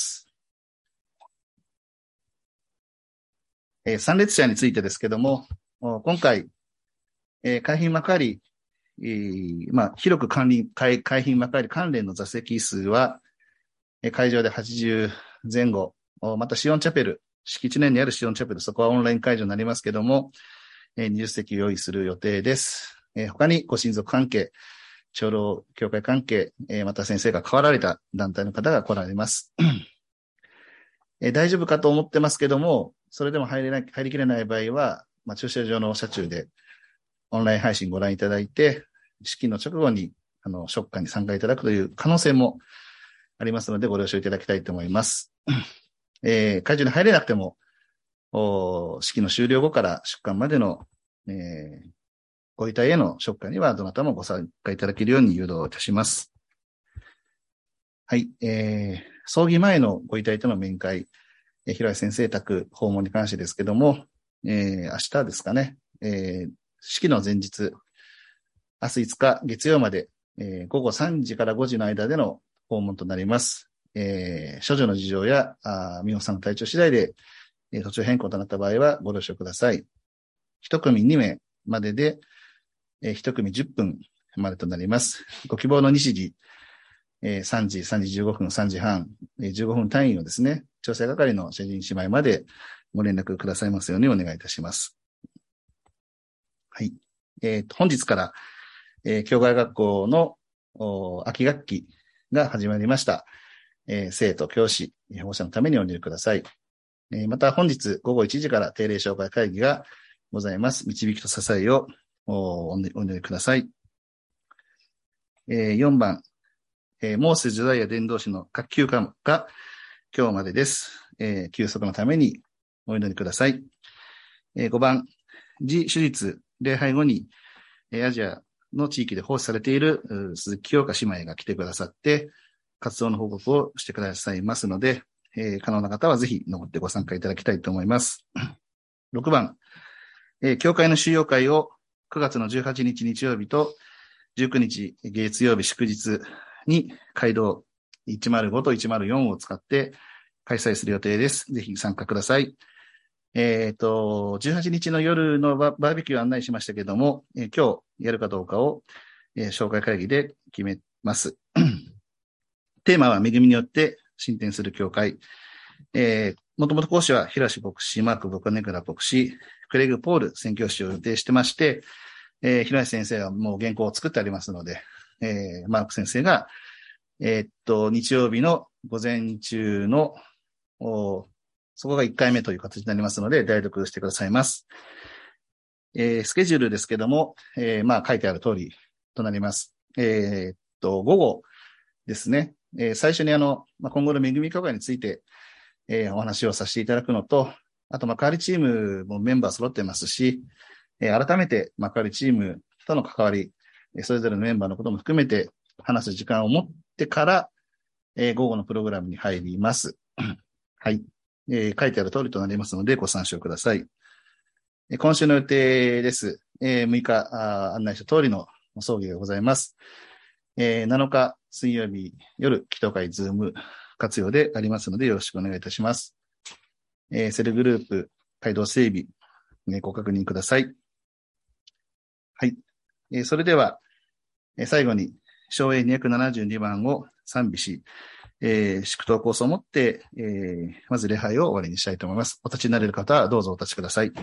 えー、参列者についてですけども、今回、えー、海浜幕張、えー、まあ、広く関連、海浜幕張関連の座席数は、えー、会場ではちじゅうぜん後、またシオンチャペル、敷地内にあるシオンチャペル、そこはオンライン会場になりますけども、えー、にじゅっ席用意する予定です。えー、他にご親族関係、長老教会関係、えー、また先生が変わられた団体の方が来られます。えー、大丈夫かと思ってますけども、それでも入れない、入りきれない場合は、まあ、駐車場の車中でオンライン配信ご覧いただいて、式の直後に、あの、ショッカーに参加いただくという可能性もありますので、ご了承いただきたいと思います。えー、会場に入れなくても、式の終了後から出棺までの、えー、ご遺体へのショッカーにはどなたもご参加いただけるように誘導いたします。はい、えー、葬儀前のご遺体との面会、えー、平井先生宅訪問に関してですけども、えー、明日ですかね、えー、式の前日、明日いつか月曜まで、えー、午後さんじからごじの間での訪問となります。えー、処女の事情や、あ美穂さんの体調次第で、えー、途中変更となった場合はご了承ください。一組に名までで、えー、一組じゅっぷんまでとなります。ご希望の日時、えー、さんじ、さんじじゅうごふん、さんじはん、えー、じゅうごふん単位をですね、調整係の主人姉妹までご連絡くださいますようにお願いいたします。はい。えー、本日から、えー、教会学校の秋学期が始まりました。えー、生徒、教師、保護者のためにお入れください。えー、また本日午後いちじから定例紹介会議がございます。導きと支えをお祈りください。えー、よんばん、えー、モーセ・ジュダイア伝道師の各休暇が今日までです。えー、休息のためにお祈りください。えー、ごばん、自手術礼拝後に、えー、アジアの地域で奉仕されている鈴木清香姉妹が来てくださって、活動の報告をしてくださいますので、えー、可能な方はぜひ残ってご参加いただきたいと思います。ろくばん、えー、教会の修養会をくがつのじゅうはちにち日曜日とじゅうくにち月曜日祝日に街道いちまるごといちまるよんを使って開催する予定です。ぜひ参加ください。えっと、じゅうはちにちの夜のバーベキューを案内しましたけども、えー、今日やるかどうかを、えー、紹介会議で決めます。テーマは恵みによって進展する教会。えー、もともと講師は平志牧師、マーク・ボカネグラ牧師、クレイグ・ポール宣教師を予定してまして、えー、平志先生はもう原稿を作ってありますので、えー、マーク先生が、えー、っと、日曜日の午前中の、そこがいっかいめという形になりますので、代読してくださいます。えー、スケジュールですけども、えー、まあ書いてある通りとなります。えー、っと、午後ですね。えー、最初にあの、まあ、今後の恵み教会について、えー、お話をさせていただくのと、あと、幕張チームもメンバー揃ってますし、えー、改めて幕張チームとの関わり、それぞれのメンバーのことも含めて話す時間を持ってから、えー、午後のプログラムに入ります。はい、えー。書いてある通りとなりますので、ご参照ください。えー、今週の予定です。えー、むいか案内した通りの葬儀がございます。えー、なのか水曜日夜、祈祷会ズーム活用でありますので、よろしくお願いいたします。えー、セルグループ、街道整備、ね、ご確認ください。はい。えー、それでは、えー、最後に、唱詠にひゃくななじゅうにばんを賛美し、えー、祝祷コースをもって、えー、まず礼拝を終わりにしたいと思います。お立ちになれる方はどうぞお立ちください。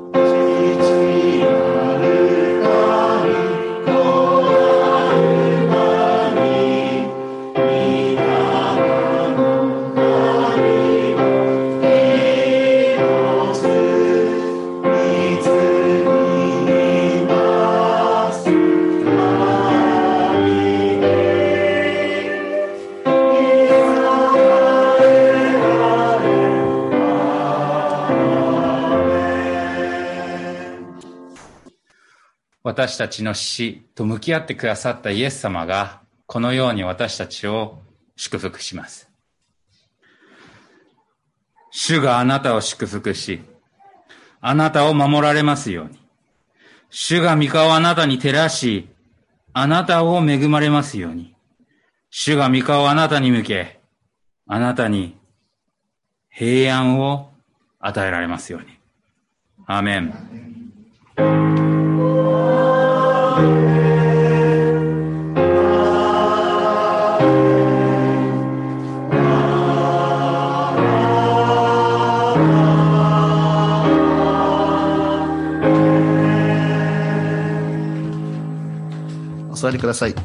父なる神と私たちの死と向き合ってくださったイエス様が、このように私たちを祝福します。主があなたを祝福し、あなたを守られますように。主が御顔をあなたに照らし、あなたを恵まれますように。主が御顔をあなたに向け、あなたに平安を与えられますように。アーメン。 お座りください。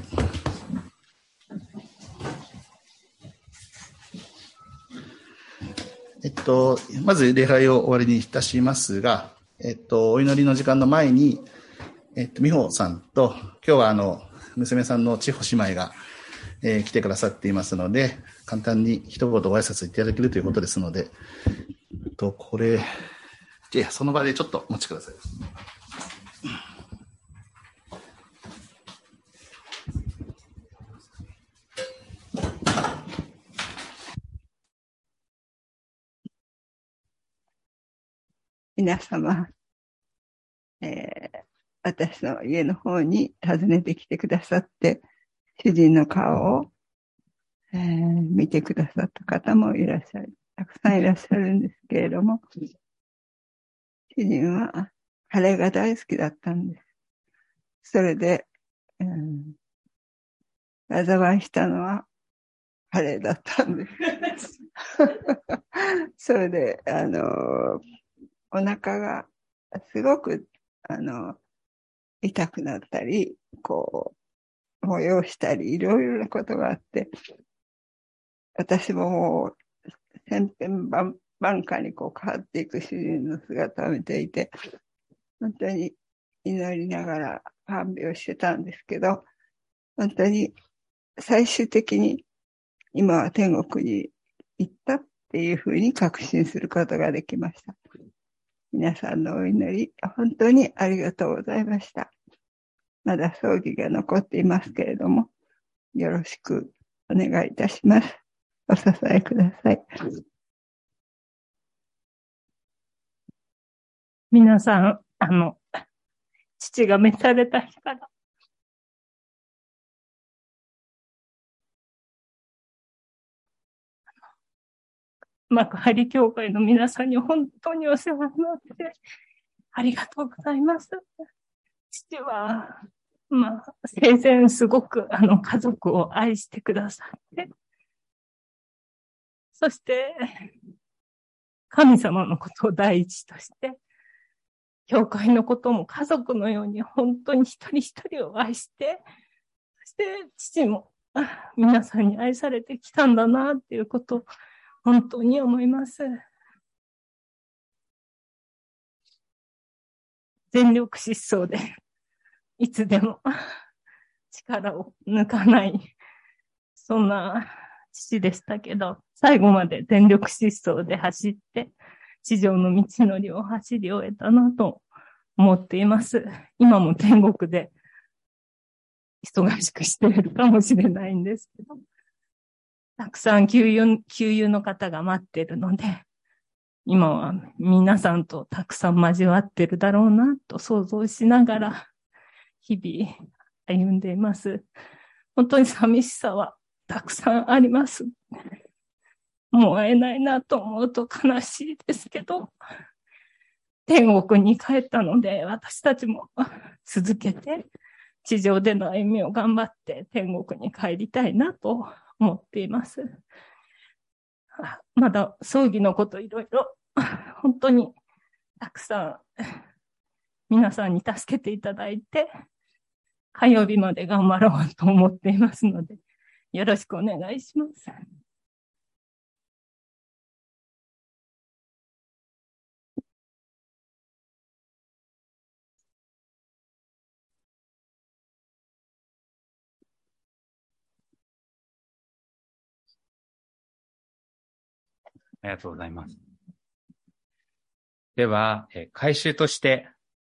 えっと、まず礼拝を終わりにいたしますが、えっと、お祈りの時間の前に、えっと、美穂さんと、今日はあの、娘さんの千穂姉妹が、えー、来てくださっていますので、簡単に一言ご挨拶いただけるということですので、えっと、これ、じゃあ、その場でちょっとお待ちください。 皆様、えー、私の家の方に訪ねてきてくださって、主人の顔を、えー、見てくださった方もいらっしゃる、たくさんいらっしゃるんですけれども、主人はカレーが大好きだったんです。それで、うん、災いしたのはカレーだったんです。それで、あの、お腹がすごく、あの、痛くなったり、こう、催したり、いろいろなことがあって、私ももう、千変万万化にこう変わっていく主人の姿を見ていて、本当に祈りながら看病してたんですけど、本当に最終的に今は天国に行ったっていうふうに確信することができました。皆さんのお祈り、本当にありがとうございました。まだ葬儀が残っていますけれども、よろしくお願いいたします。お支えください。 皆さん、あの、父が召された日から、幕張教会の皆さんに本当にお世話になって、ありがとうございます。父は、まあ、生前すごく、あの、家族を愛してくださって、そして、神様のことを第一として、教会のことも家族のように本当に一人一人を愛して、そして父も皆さんに愛されてきたんだなっていうことを本当に思います。全力疾走で、いつでも力を抜かない、そんな父でしたけど、最後まで全力疾走で走って、地上の道のりを走り終えたなと思っています。今も天国で忙しくしているかもしれないんですけど、たくさん給油、給油の方が待っているので、今は皆さんとたくさん交わってるだろうなと想像しながら日々歩んでいます。本当に寂しさはたくさんあります。もう会えないなと思うと悲しいですけど、天国に帰ったので私たちも続けて地上での歩みを頑張って天国に帰りたいなと思っています。まだ葬儀のこといろいろ本当にたくさん皆さんに助けていただいて火曜日まで頑張ろうと思っていますのでよろしくお願いします。 ありがとうございます。では、えー、回収として、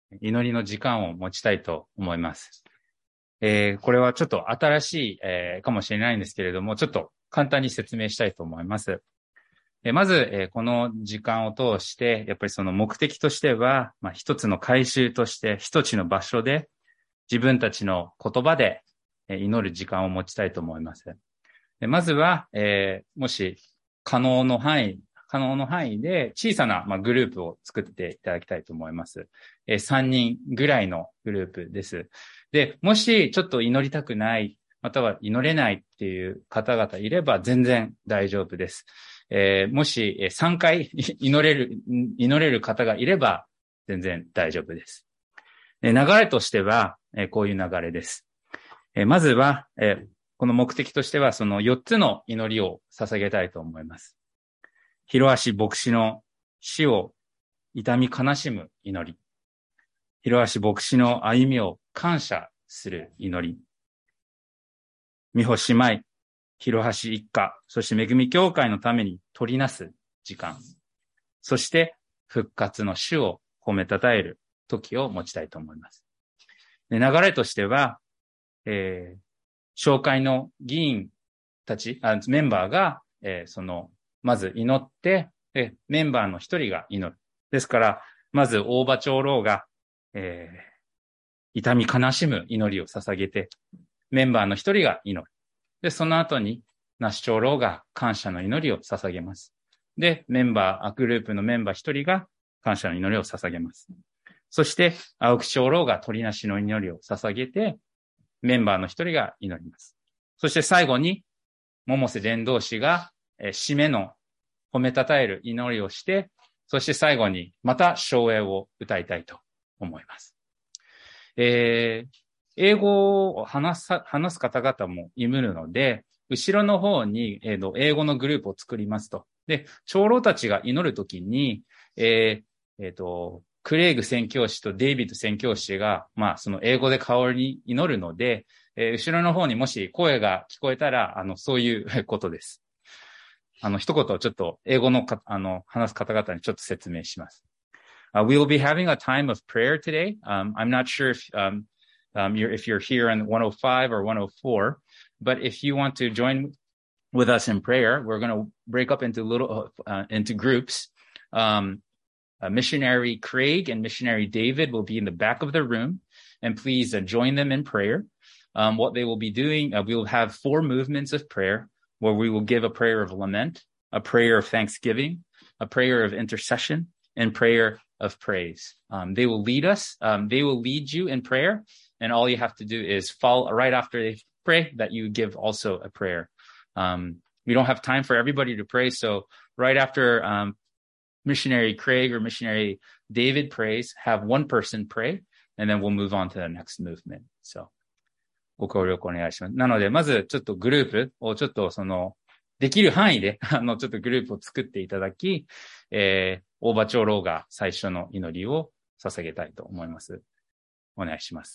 祈りの時間を持ちたいと思います。えー、これはちょっと新しい、えー、かもしれないんですけれども、ちょっと簡単に説明したいと思います。えー、まず、えー、この時間を通して、やっぱりその目的としては、まあ、一つの改宗として、一つの場所で、自分たちの言葉で祈る時間を持ちたいと思います。でまずは、えー、もし可能の範囲、可能の範囲で小さな、まあ、グループを作っていただきたいと思います。えー、さんにんぐらいのグループです。で、もしちょっと祈りたくない、または祈れないっていう方々いれば全然大丈夫です。えー、もしさんかい祈れる、祈れる方がいれば全然大丈夫です。流れとしては、こういう流れです。まずは、この目的としては、そのよっつの祈りを捧げたいと思います。広橋牧師の死を痛み悲しむ祈り。広橋牧師の歩みを感謝する祈り。美穂姉妹、広橋一家、そして恵み教会のために取りなす時間。そして復活の主を褒めたたえる時を持ちたいと思います。で流れとしては、えー、教会の議員たち、あメンバーが、えー、その、まず祈って、えメンバーの一人が祈る。ですから、まず大場長老が、えー、痛み悲しむ祈りを捧げて、メンバーの一人が祈る。で、その後に、那須長老が感謝の祈りを捧げます。で、メンバー、グループのメンバー一人が感謝の祈りを捧げます。そして、青木長老が取りなしの祈りを捧げて、メンバーの一人が祈ります。そして最後に、百瀬伝道師が、えー、締めの褒めたたえる祈りをして、そして最後にまた唱詠を歌いたいと思います。えー、英語を話す、話す方々もいるので、後ろの方に、えー、英語のグループを作りますと。で、長老たちが祈るときに、えー、えっと、クレイグ宣教師とデイビッド宣教師が、まあ、その英語で代わりに祈るので、えー、後ろの方にもし声が聞こえたら、あの、そういうことです。あの、一言ちょっと英語のか、あの、話す方々にちょっと説明します。Uh, we will be having a time of prayer today. Um, I'm not sure if, um, um, you're, if you're here on one oh five or one oh four, but if you want to join with us in prayer, we're going to break up into little, uh, into groups. Um, Uh, missionary Craig and missionary David will be in the back of the room, and please uh, join them in prayer. Um, what they will be doing, uh, we will have four movements of prayer where we will give a prayer of lament, a prayer of thanksgiving, a prayer of intercession, and prayer of praise. Um, they will lead us. Um, they will lead you in prayer, and all you have to do is follow right after they pray that you give also a prayer. Um, we don't have time for everybody to pray, so right after um, Missionary Craig or Missionary David prays, have one person pray, and then we'll move on to the next movement. So, ご協力お願いします。なので、まずちょっとグループをちょっとその、できる範囲で、あの、ちょっとグループを作っていただき、えー、大場長老が最初の祈りを捧げたいと思います。お願いします。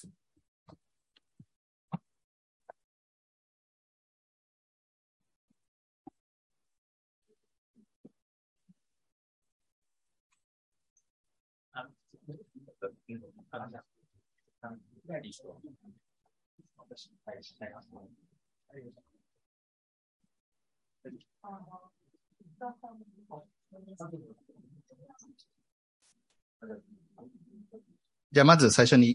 じゃあまず最初に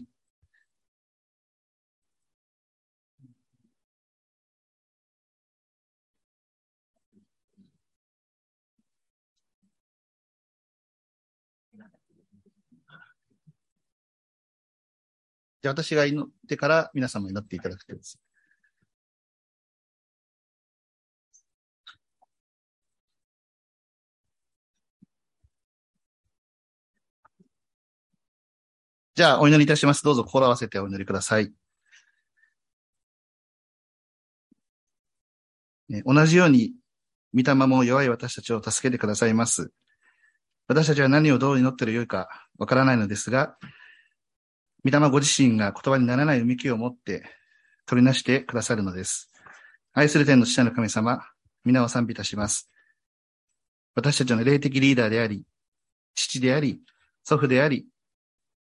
じゃあ私が祈ってから皆さんも祈っていただくとです。じゃあお祈りいたします。どうぞ心合わせてお祈りください。ね、同じように、御霊も弱い私たちを助けてくださいます。私たちは何をどう祈っているよいかわからないのですが、御霊ご自身が言葉にならないうみきを持って取りなしてくださるのです。愛する天の父なる神様、皆を賛美いたします。私たちの霊的リーダーであり、父であり、祖父であり、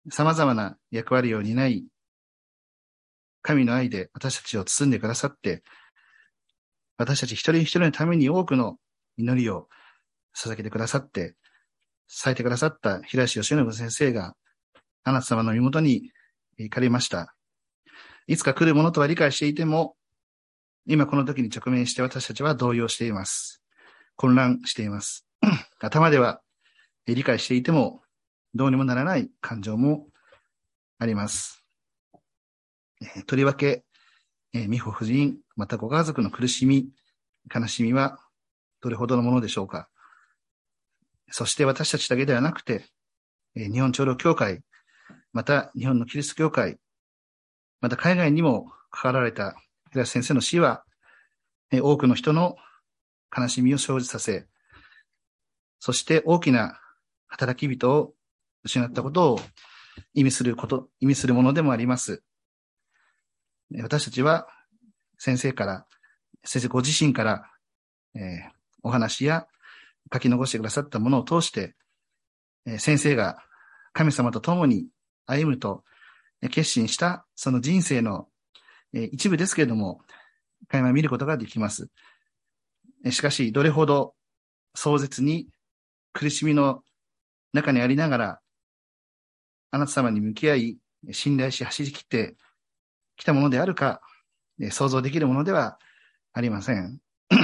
様々な役割を担い、神の愛で私たちを包んでくださって、私たち一人一人のために多くの祈りを捧げてくださって、咲いてくださった平石義信先生が、あなた様の身元に行かれました。いつか来るものとは理解していても、今この時に直面して私たちは動揺しています。混乱しています。頭では理解していても、どうにもならない感情もあります。とりわけ、美穂夫人、またご家族の苦しみ、悲しみはどれほどのものでしょうか。そして私たちだけではなくて、日本長老教会、また日本のキリスト教会、また海外にも関わられた平瀬先生の死は、多くの人の悲しみを生じさせ、そして大きな働き人を失ったことを意味すること、意味するものでもあります。私たちは先生から、先生ご自身から、えー、お話や書き残してくださったものを通して、えー、先生が神様と共に歩むと決心したその人生の、えー、一部ですけれども、垣間見ることができます。しかし、どれほど壮絶に苦しみの中にありながら、あなた様に向き合い、信頼し走り切ってきたものであるか、想像できるものではありません。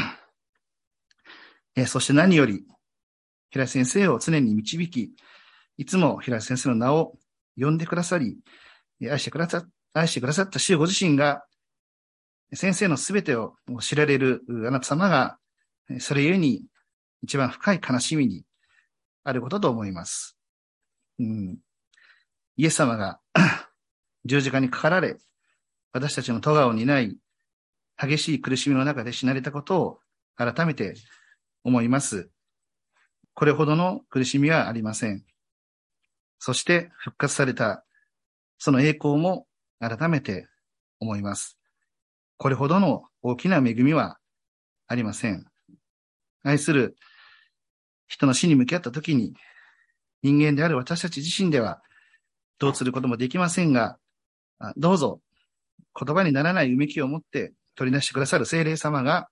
そして何より、平井先生を常に導き、いつも平井先生の名を呼んでくださり、愛してくださ、愛してくださった主ご自身が、先生のすべてを知られるあなた様が、それゆえに一番深い悲しみにあることと思います。うん、イエス様が十字架にかかられ、私たちの咎を担い、激しい苦しみの中で死なれたことを改めて思います。これほどの苦しみはありません。そして復活されたその栄光も改めて思います。これほどの大きな恵みはありません。愛する人の死に向き合ったときに、人間である私たち自身ではどうすることもできませんが、どうぞ言葉にならないうめきを持って取り出してくださる聖霊様が、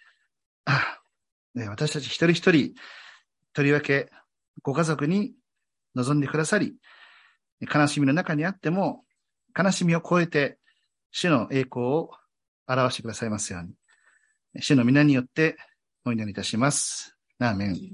私たち一人一人、とりわけご家族に望んでくださり、悲しみの中にあっても、悲しみを超えて主の栄光を表してくださいますように。主の皆によってお祈りいたします。アーメン。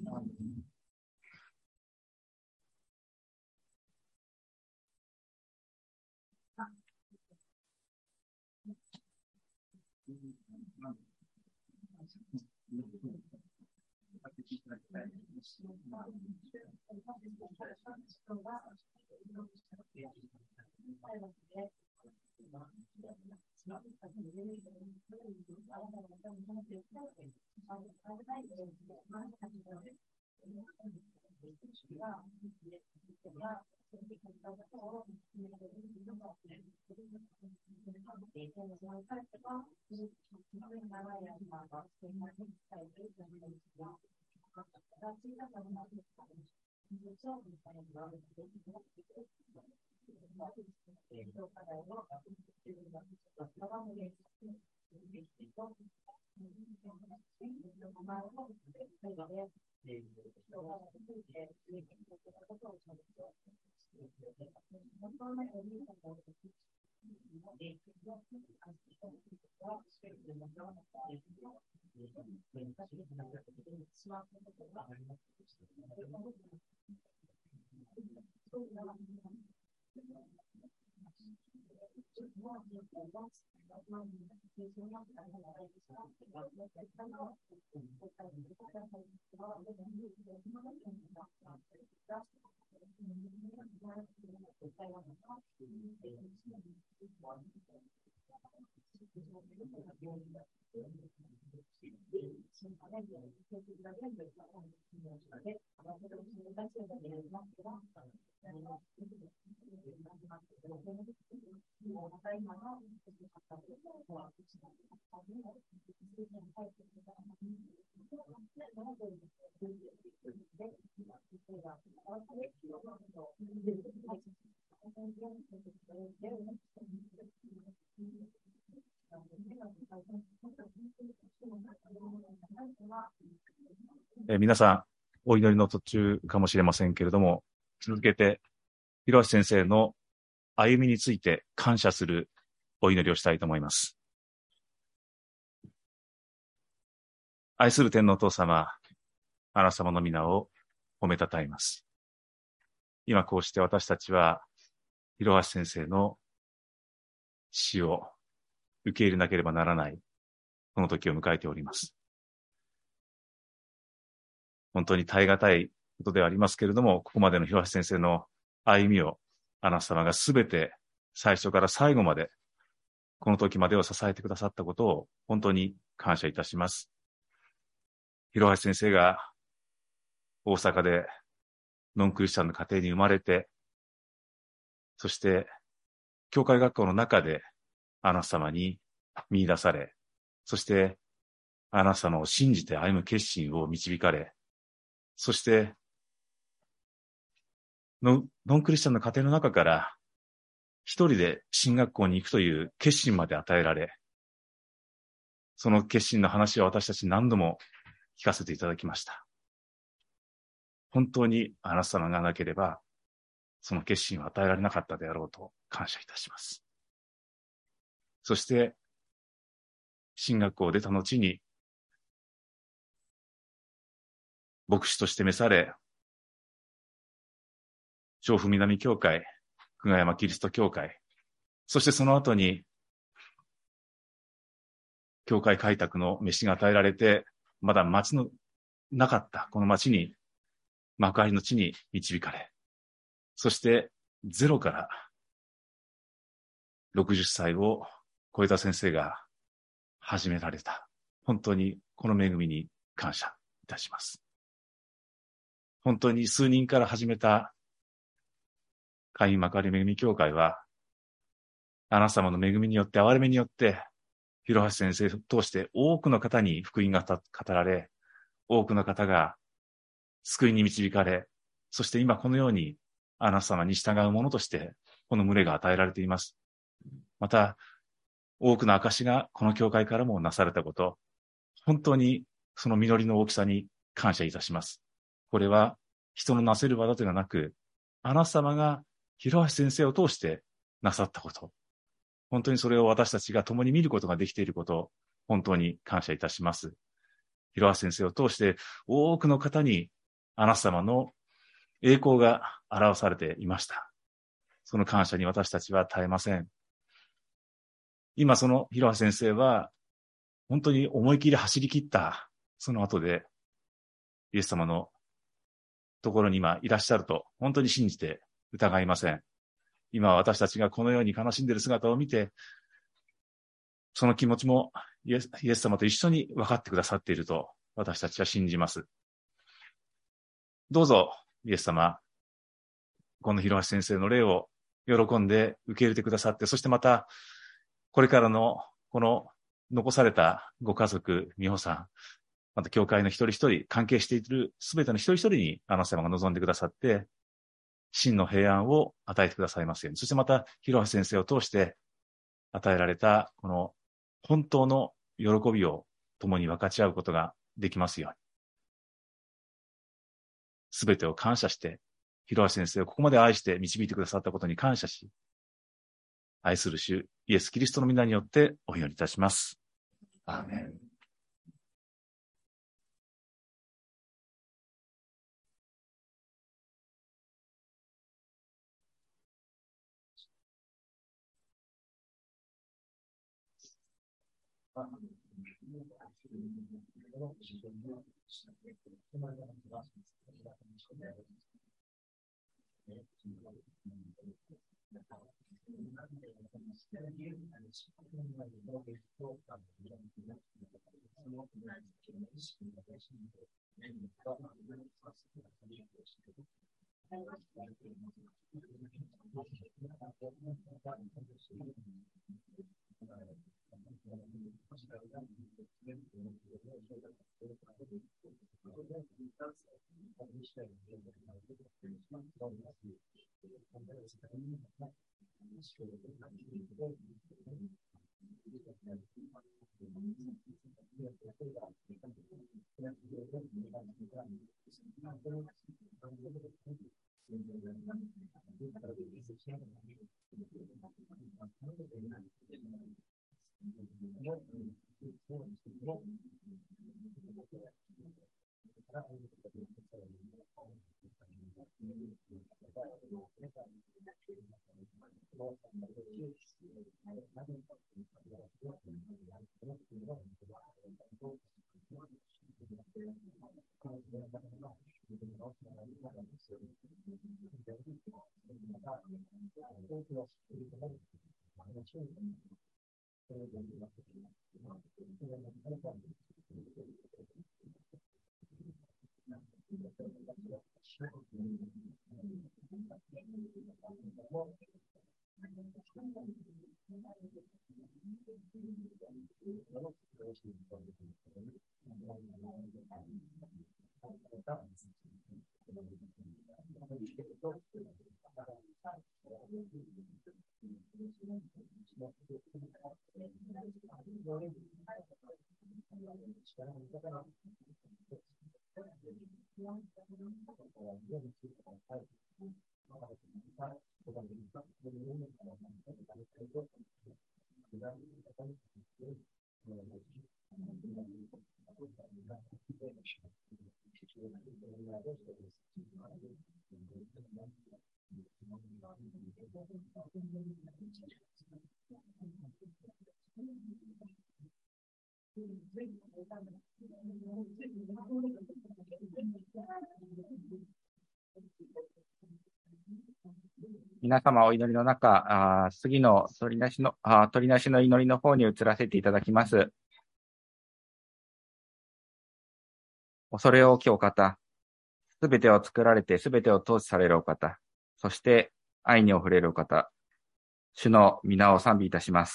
えー皆さん、お祈りの途中かもしれませんけれども、続けて、広橋先生の歩みについて感謝するお祈りをしたいと思います。愛する天皇お父様、あなた様の皆を褒めたたえます。今こうして私たちは、広橋先生の死を受け入れなければならない、この時を迎えております。本当に耐え難いことではありますけれども、ここまでの広橋先生の歩みを、あなた様がすべて最初から最後まで、この時までを支えてくださったことを本当に感謝いたします。広橋先生が大阪でノンクリスチャンの家庭に生まれて、そして教会学校の中であなた様に見出され、そしてあなた様を信じて歩む決心を導かれ、そしてノンクリスチャンの家庭の中から一人で進学校に行くという決心まで与えられ、その決心の話を私たち何度も聞かせていただきました。本当にあなた様がなければ、その決心を与えられなかったであろうと感謝いたします。そして、進学校を出た後に、牧師として召され、調布南教会、久我山キリスト教会、そしてその後に、教会開拓の召しが与えられて、まだ町のなかったこの町に、幕張の地に導かれ、そしてゼロからろくじゅっさいを超えた先生が始められた。本当にこの恵みに感謝いたします。本当に数人から始めた会員幕張恵み教会は、あなた様の恵みによって、憐れみによって、広橋先生を通して多くの方に福音が語られ、多くの方が救いに導かれ、そして今このようにあなた様に従う者として、この群れが与えられています。また、多くの証がこの教会からもなされたこと、本当にその実りの大きさに感謝いたします。これは人のなせる技ではなく、あなた様が広橋先生を通してなさったこと、本当にそれを私たちが共に見ることができていること、本当に感謝いたします。広橋先生を通して多くの方にあなた様の栄光が表されていました。その感謝に私たちは絶えません。今その広橋先生は本当に思い切り走り切ったその後でイエス様のところに今いらっしゃると本当に信じて疑いません。今私たちがこのように悲しんでいる姿を見て、その気持ちもイエス、イエス様と一緒に分かってくださっていると私たちは信じます。どうぞイエス様、この広橋先生の霊を喜んで受け入れてくださって、そしてまたこれからのこの残されたご家族、美穂さん、また教会の一人一人、関係しているすべての一人一人にあなた様が望んでくださって、真の平安を与えてくださいますように。そしてまた広橋先生を通して与えられたこの本当の喜びを共に分かち合うことができますように。すべてを感謝して、広橋先生をここまで愛して導いてくださったことに感謝し、愛する主イエス・キリストの皆によってお祈りいたします。アーメン。 皆様お祈りの中、あ次の取りなしの、あ取りなしの祈りの方に移らせていただきます。恐れ多きお方、すべてを作られてすべてを統治されるお方、そして愛にあふれるお方、主の皆を賛美いたします。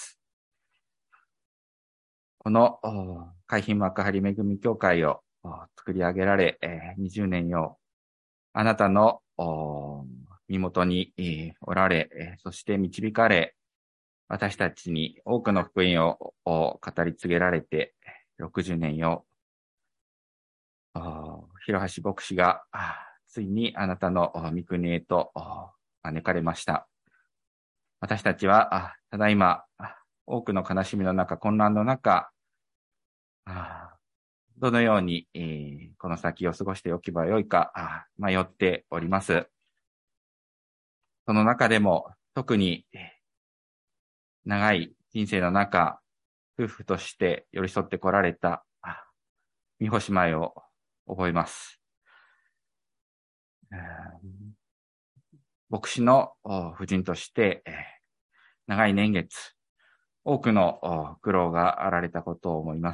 この海浜幕張恵み教会を作り上げられ、にじゅうねんよ、あなたの身元におられ、そして導かれ、私たちに多くの福音を語り継げられてろくじゅうねんよ、広橋牧師がついにあなたの御国へと招かれました。私たちはただいま多くの悲しみの中、混乱の中、どのようにこの先を過ごしておけばよいか迷っております。その中でも特に長い人生の中、夫婦として寄り添ってこられた三星舞を覚えます。牧師の夫人として長い年月、多くの苦労があられたことを思います。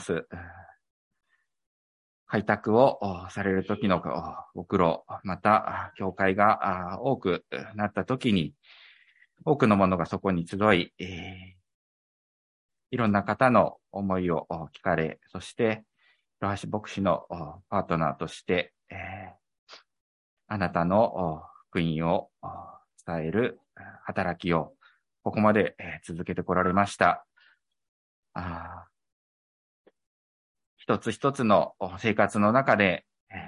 開拓をされる時のご苦労、また教会が多くなった時に多くのものがそこに集い、いろんな方の思いを聞かれ、そして広橋牧師のパートナーとして、あなたの福音を伝える働きをここまで続けてこられました。あ一つ一つの生活の中で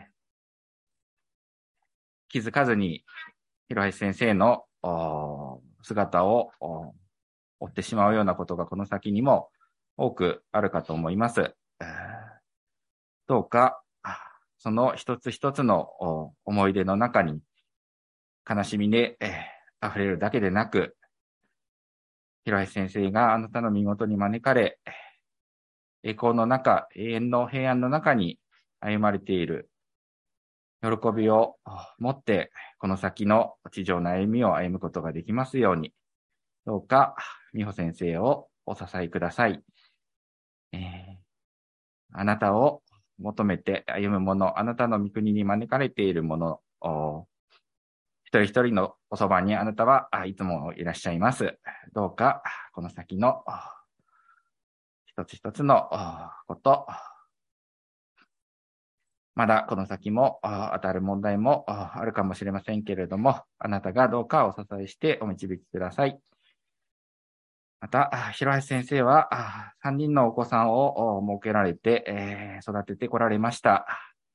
気づかずに広橋先生の姿を追ってしまうようなことがこの先にも多くあるかと思います。どうかその一つ一つの思い出の中に悲しみで溢れるだけでなく、広橋先生があなたの身元に招かれ、栄光の中、永遠の平安の中に歩まれている喜びを持って、この先の地上の歩みを歩むことができますように、どうか美穂先生をお支えください。えー、あなたを求めて歩む者、あなたの御国に招かれている者、一人一人のおそばにあなたはいつもいらっしゃいます。どうかこの先の一つ一つのこと、 まだこの先も当たる問題もあるかもしれませんけれども、あなたがどうかお支えしてお導きください。また、広橋先生はさんにんのお子さんを設けられて、えー、育ててこられました。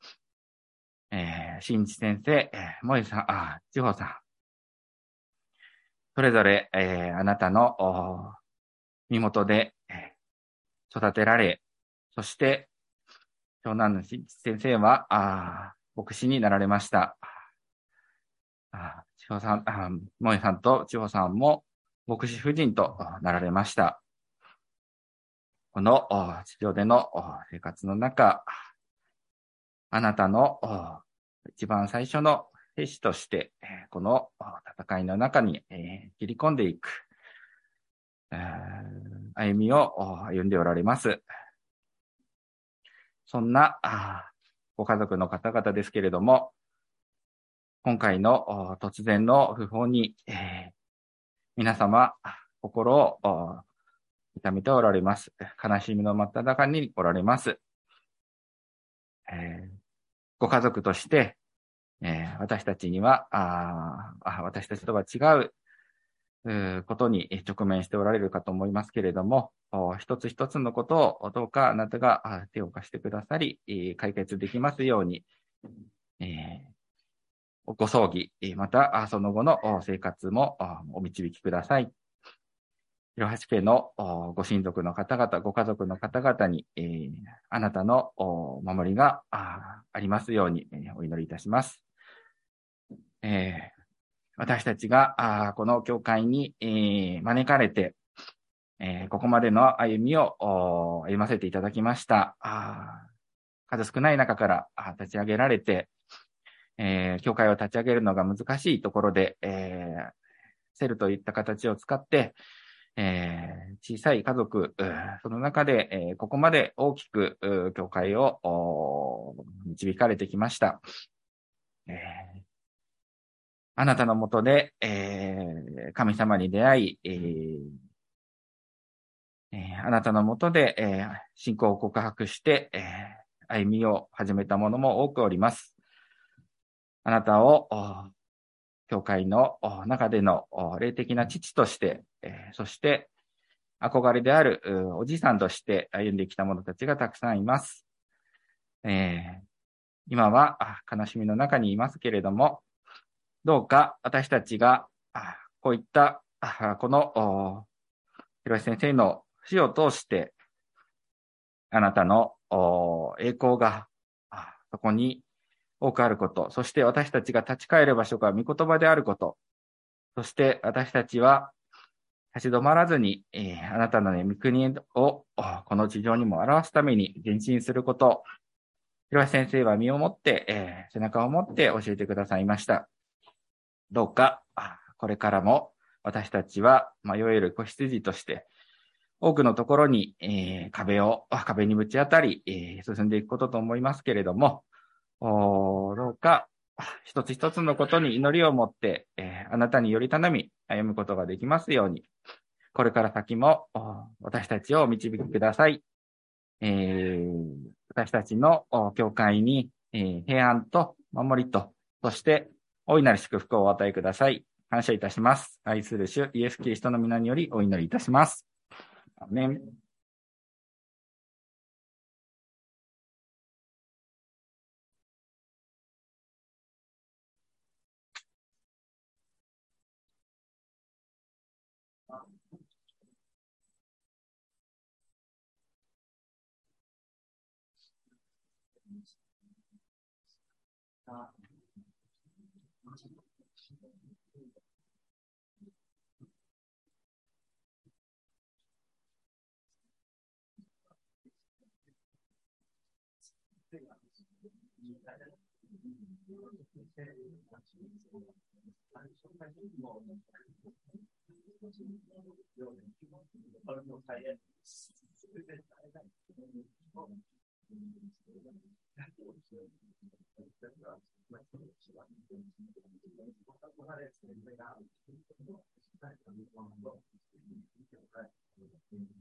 えー、新地先生、萌さん、あ、千穂さん。それぞれ、えー、あなたの身元で育てられ、そして、長男の新地先生は、あ牧師になられました。あ千穂さん、あ萌さんと千穂さんも牧師夫人となられました。この地上での生活の中、あなたの一番最初の兵士として、この戦いの中に切り込んでいく、歩みを歩んでおられます。そんなご家族の方々ですけれども、今回の突然の訃報に、皆様、心を痛めておられます。悲しみの真っ只中におられます。ご家族として、私たちには、あ私たちとは違うことに直面しておられるかと思いますけれども、一つ一つのことをどうかあなたが手を貸してくださり、解決できますように、ご葬儀、またその後の生活もお導きください。広橋家のご親族の方々、ご家族の方々に、あなたの守りがありますようにお祈りいたします。私たちがこの教会に招かれて、ここまでの歩みを歩ませていただきました。数少ない中から立ち上げられて、教会を立ち上げるのが難しいところで、セルといった形を使って、小さい家族、その中でここまで大きく教会を導かれてきました。あなたのもとで神様に出会い、あなたのもとで信仰を告白して歩みを始めた者も多くおります。あなたを教会の中での霊的な父として、そして憧れであるおじさんとして歩んできた者たちがたくさんいます。今は悲しみの中にいますけれども、どうか私たちがこういったこの広橋先生の死を通してあなたの栄光がそこに多くあること、そして私たちが立ち返る場所が御言葉であること、そして私たちは立ち止まらずに、えー、あなたの、ね、御国をこの地上にも表すために前進すること、広橋先生は身をもって、えー、背中を持って教えてくださいました。どうかこれからも私たちは迷える子羊として多くのところに、えー、壁を壁にぶち当たり、えー、進んでいくことと思いますけれども、どうか一つ一つのことに祈りを持って、えー、あなたにより頼み歩むことができますように、これから先も私たちを導きください。えー、私たちの教会に、えー、平安と守りと、そして大いなる祝福をお与えください。感謝いたします。愛する主イエス・キリストの皆によりお祈りいたします。アーメン。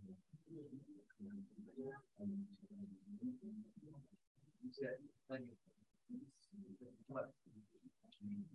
Thank you.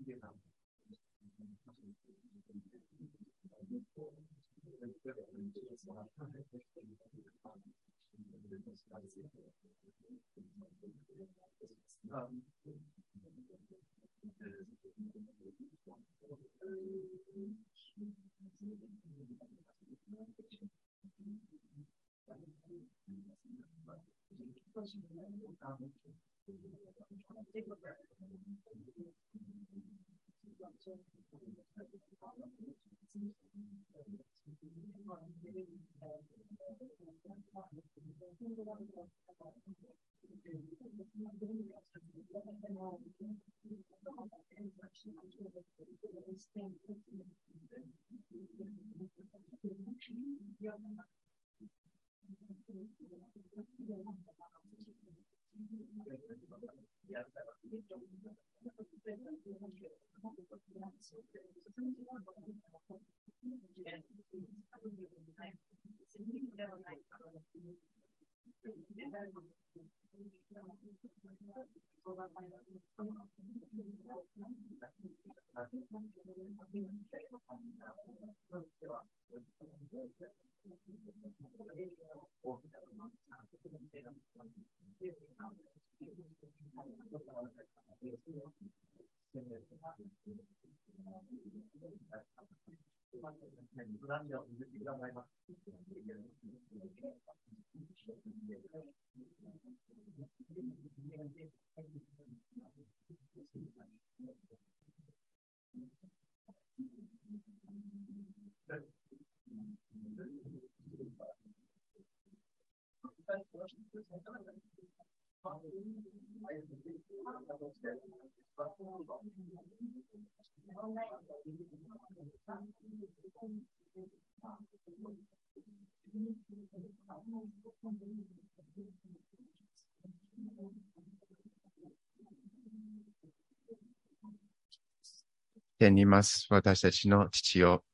天にいます私たちの父よ、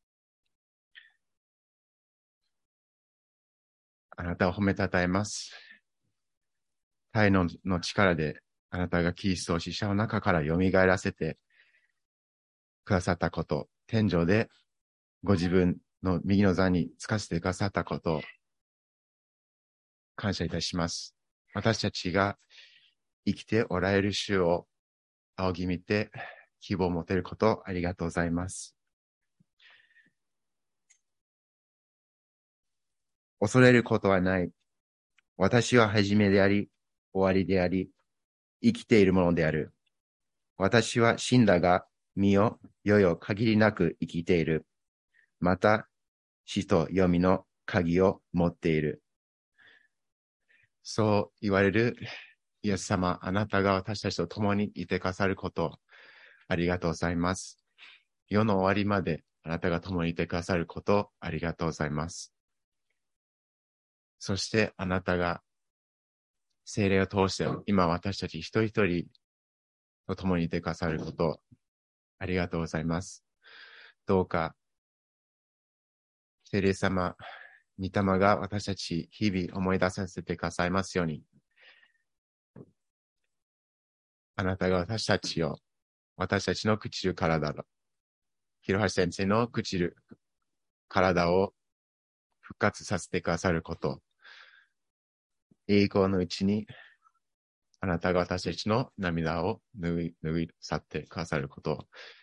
あなたを褒めたたえます。大能の力であなたがキリストを死者の中から蘇らせてくださったこと、天上でご自分の右の座につかせてくださったことを感謝いたします。私たちが生きておられる主を仰ぎ見て希望を持てることありがとうございます。恐れることはない。私は始めであり、終わりであり、生きているものである。私は死んだが、身を世々限りなく生きている。また、死と黄泉の鍵を持っている。そう言われるイエス様、あなたが私たちと共にいてくださること、ありがとうございます。世の終わりまであなたが共にいてくださること、ありがとうございます。そしてあなたが聖霊を通して今私たち一人一人と共にいてくださること、ありがとうございます。どうか聖霊様、御霊が私たち日々思い出させてくださいますように、あなたが私たちを、私たちの朽ちる体の、広橋先生の朽ちる体を復活させてくださること、栄光のうちにあなたが私たちの涙を拭い、拭い去ってくださることを、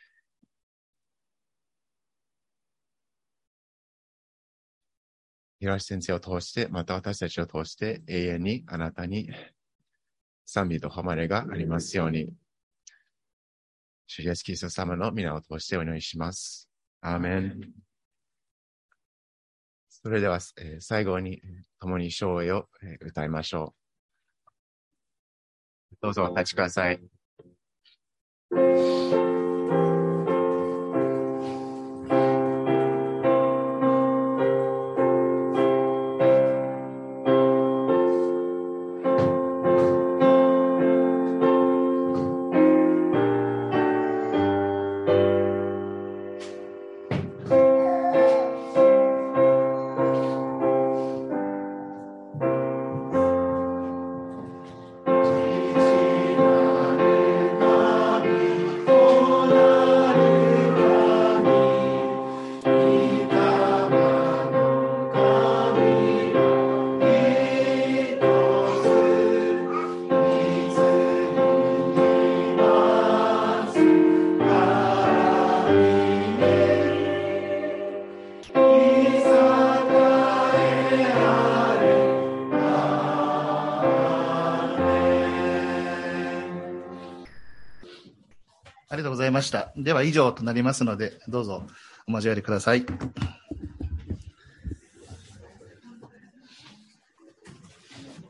広橋先生を通して、また私たちを通して永遠にあなたに賛美と誉れがありますように、主イエスキリスト様の皆を通してお祈りします。アーメン。それでは、えー、最後に共に唱詠を、えー、歌いましょう。どうぞお立ちください。 Oh ありがとうございました。では以上となりますので、どうぞお交わりください。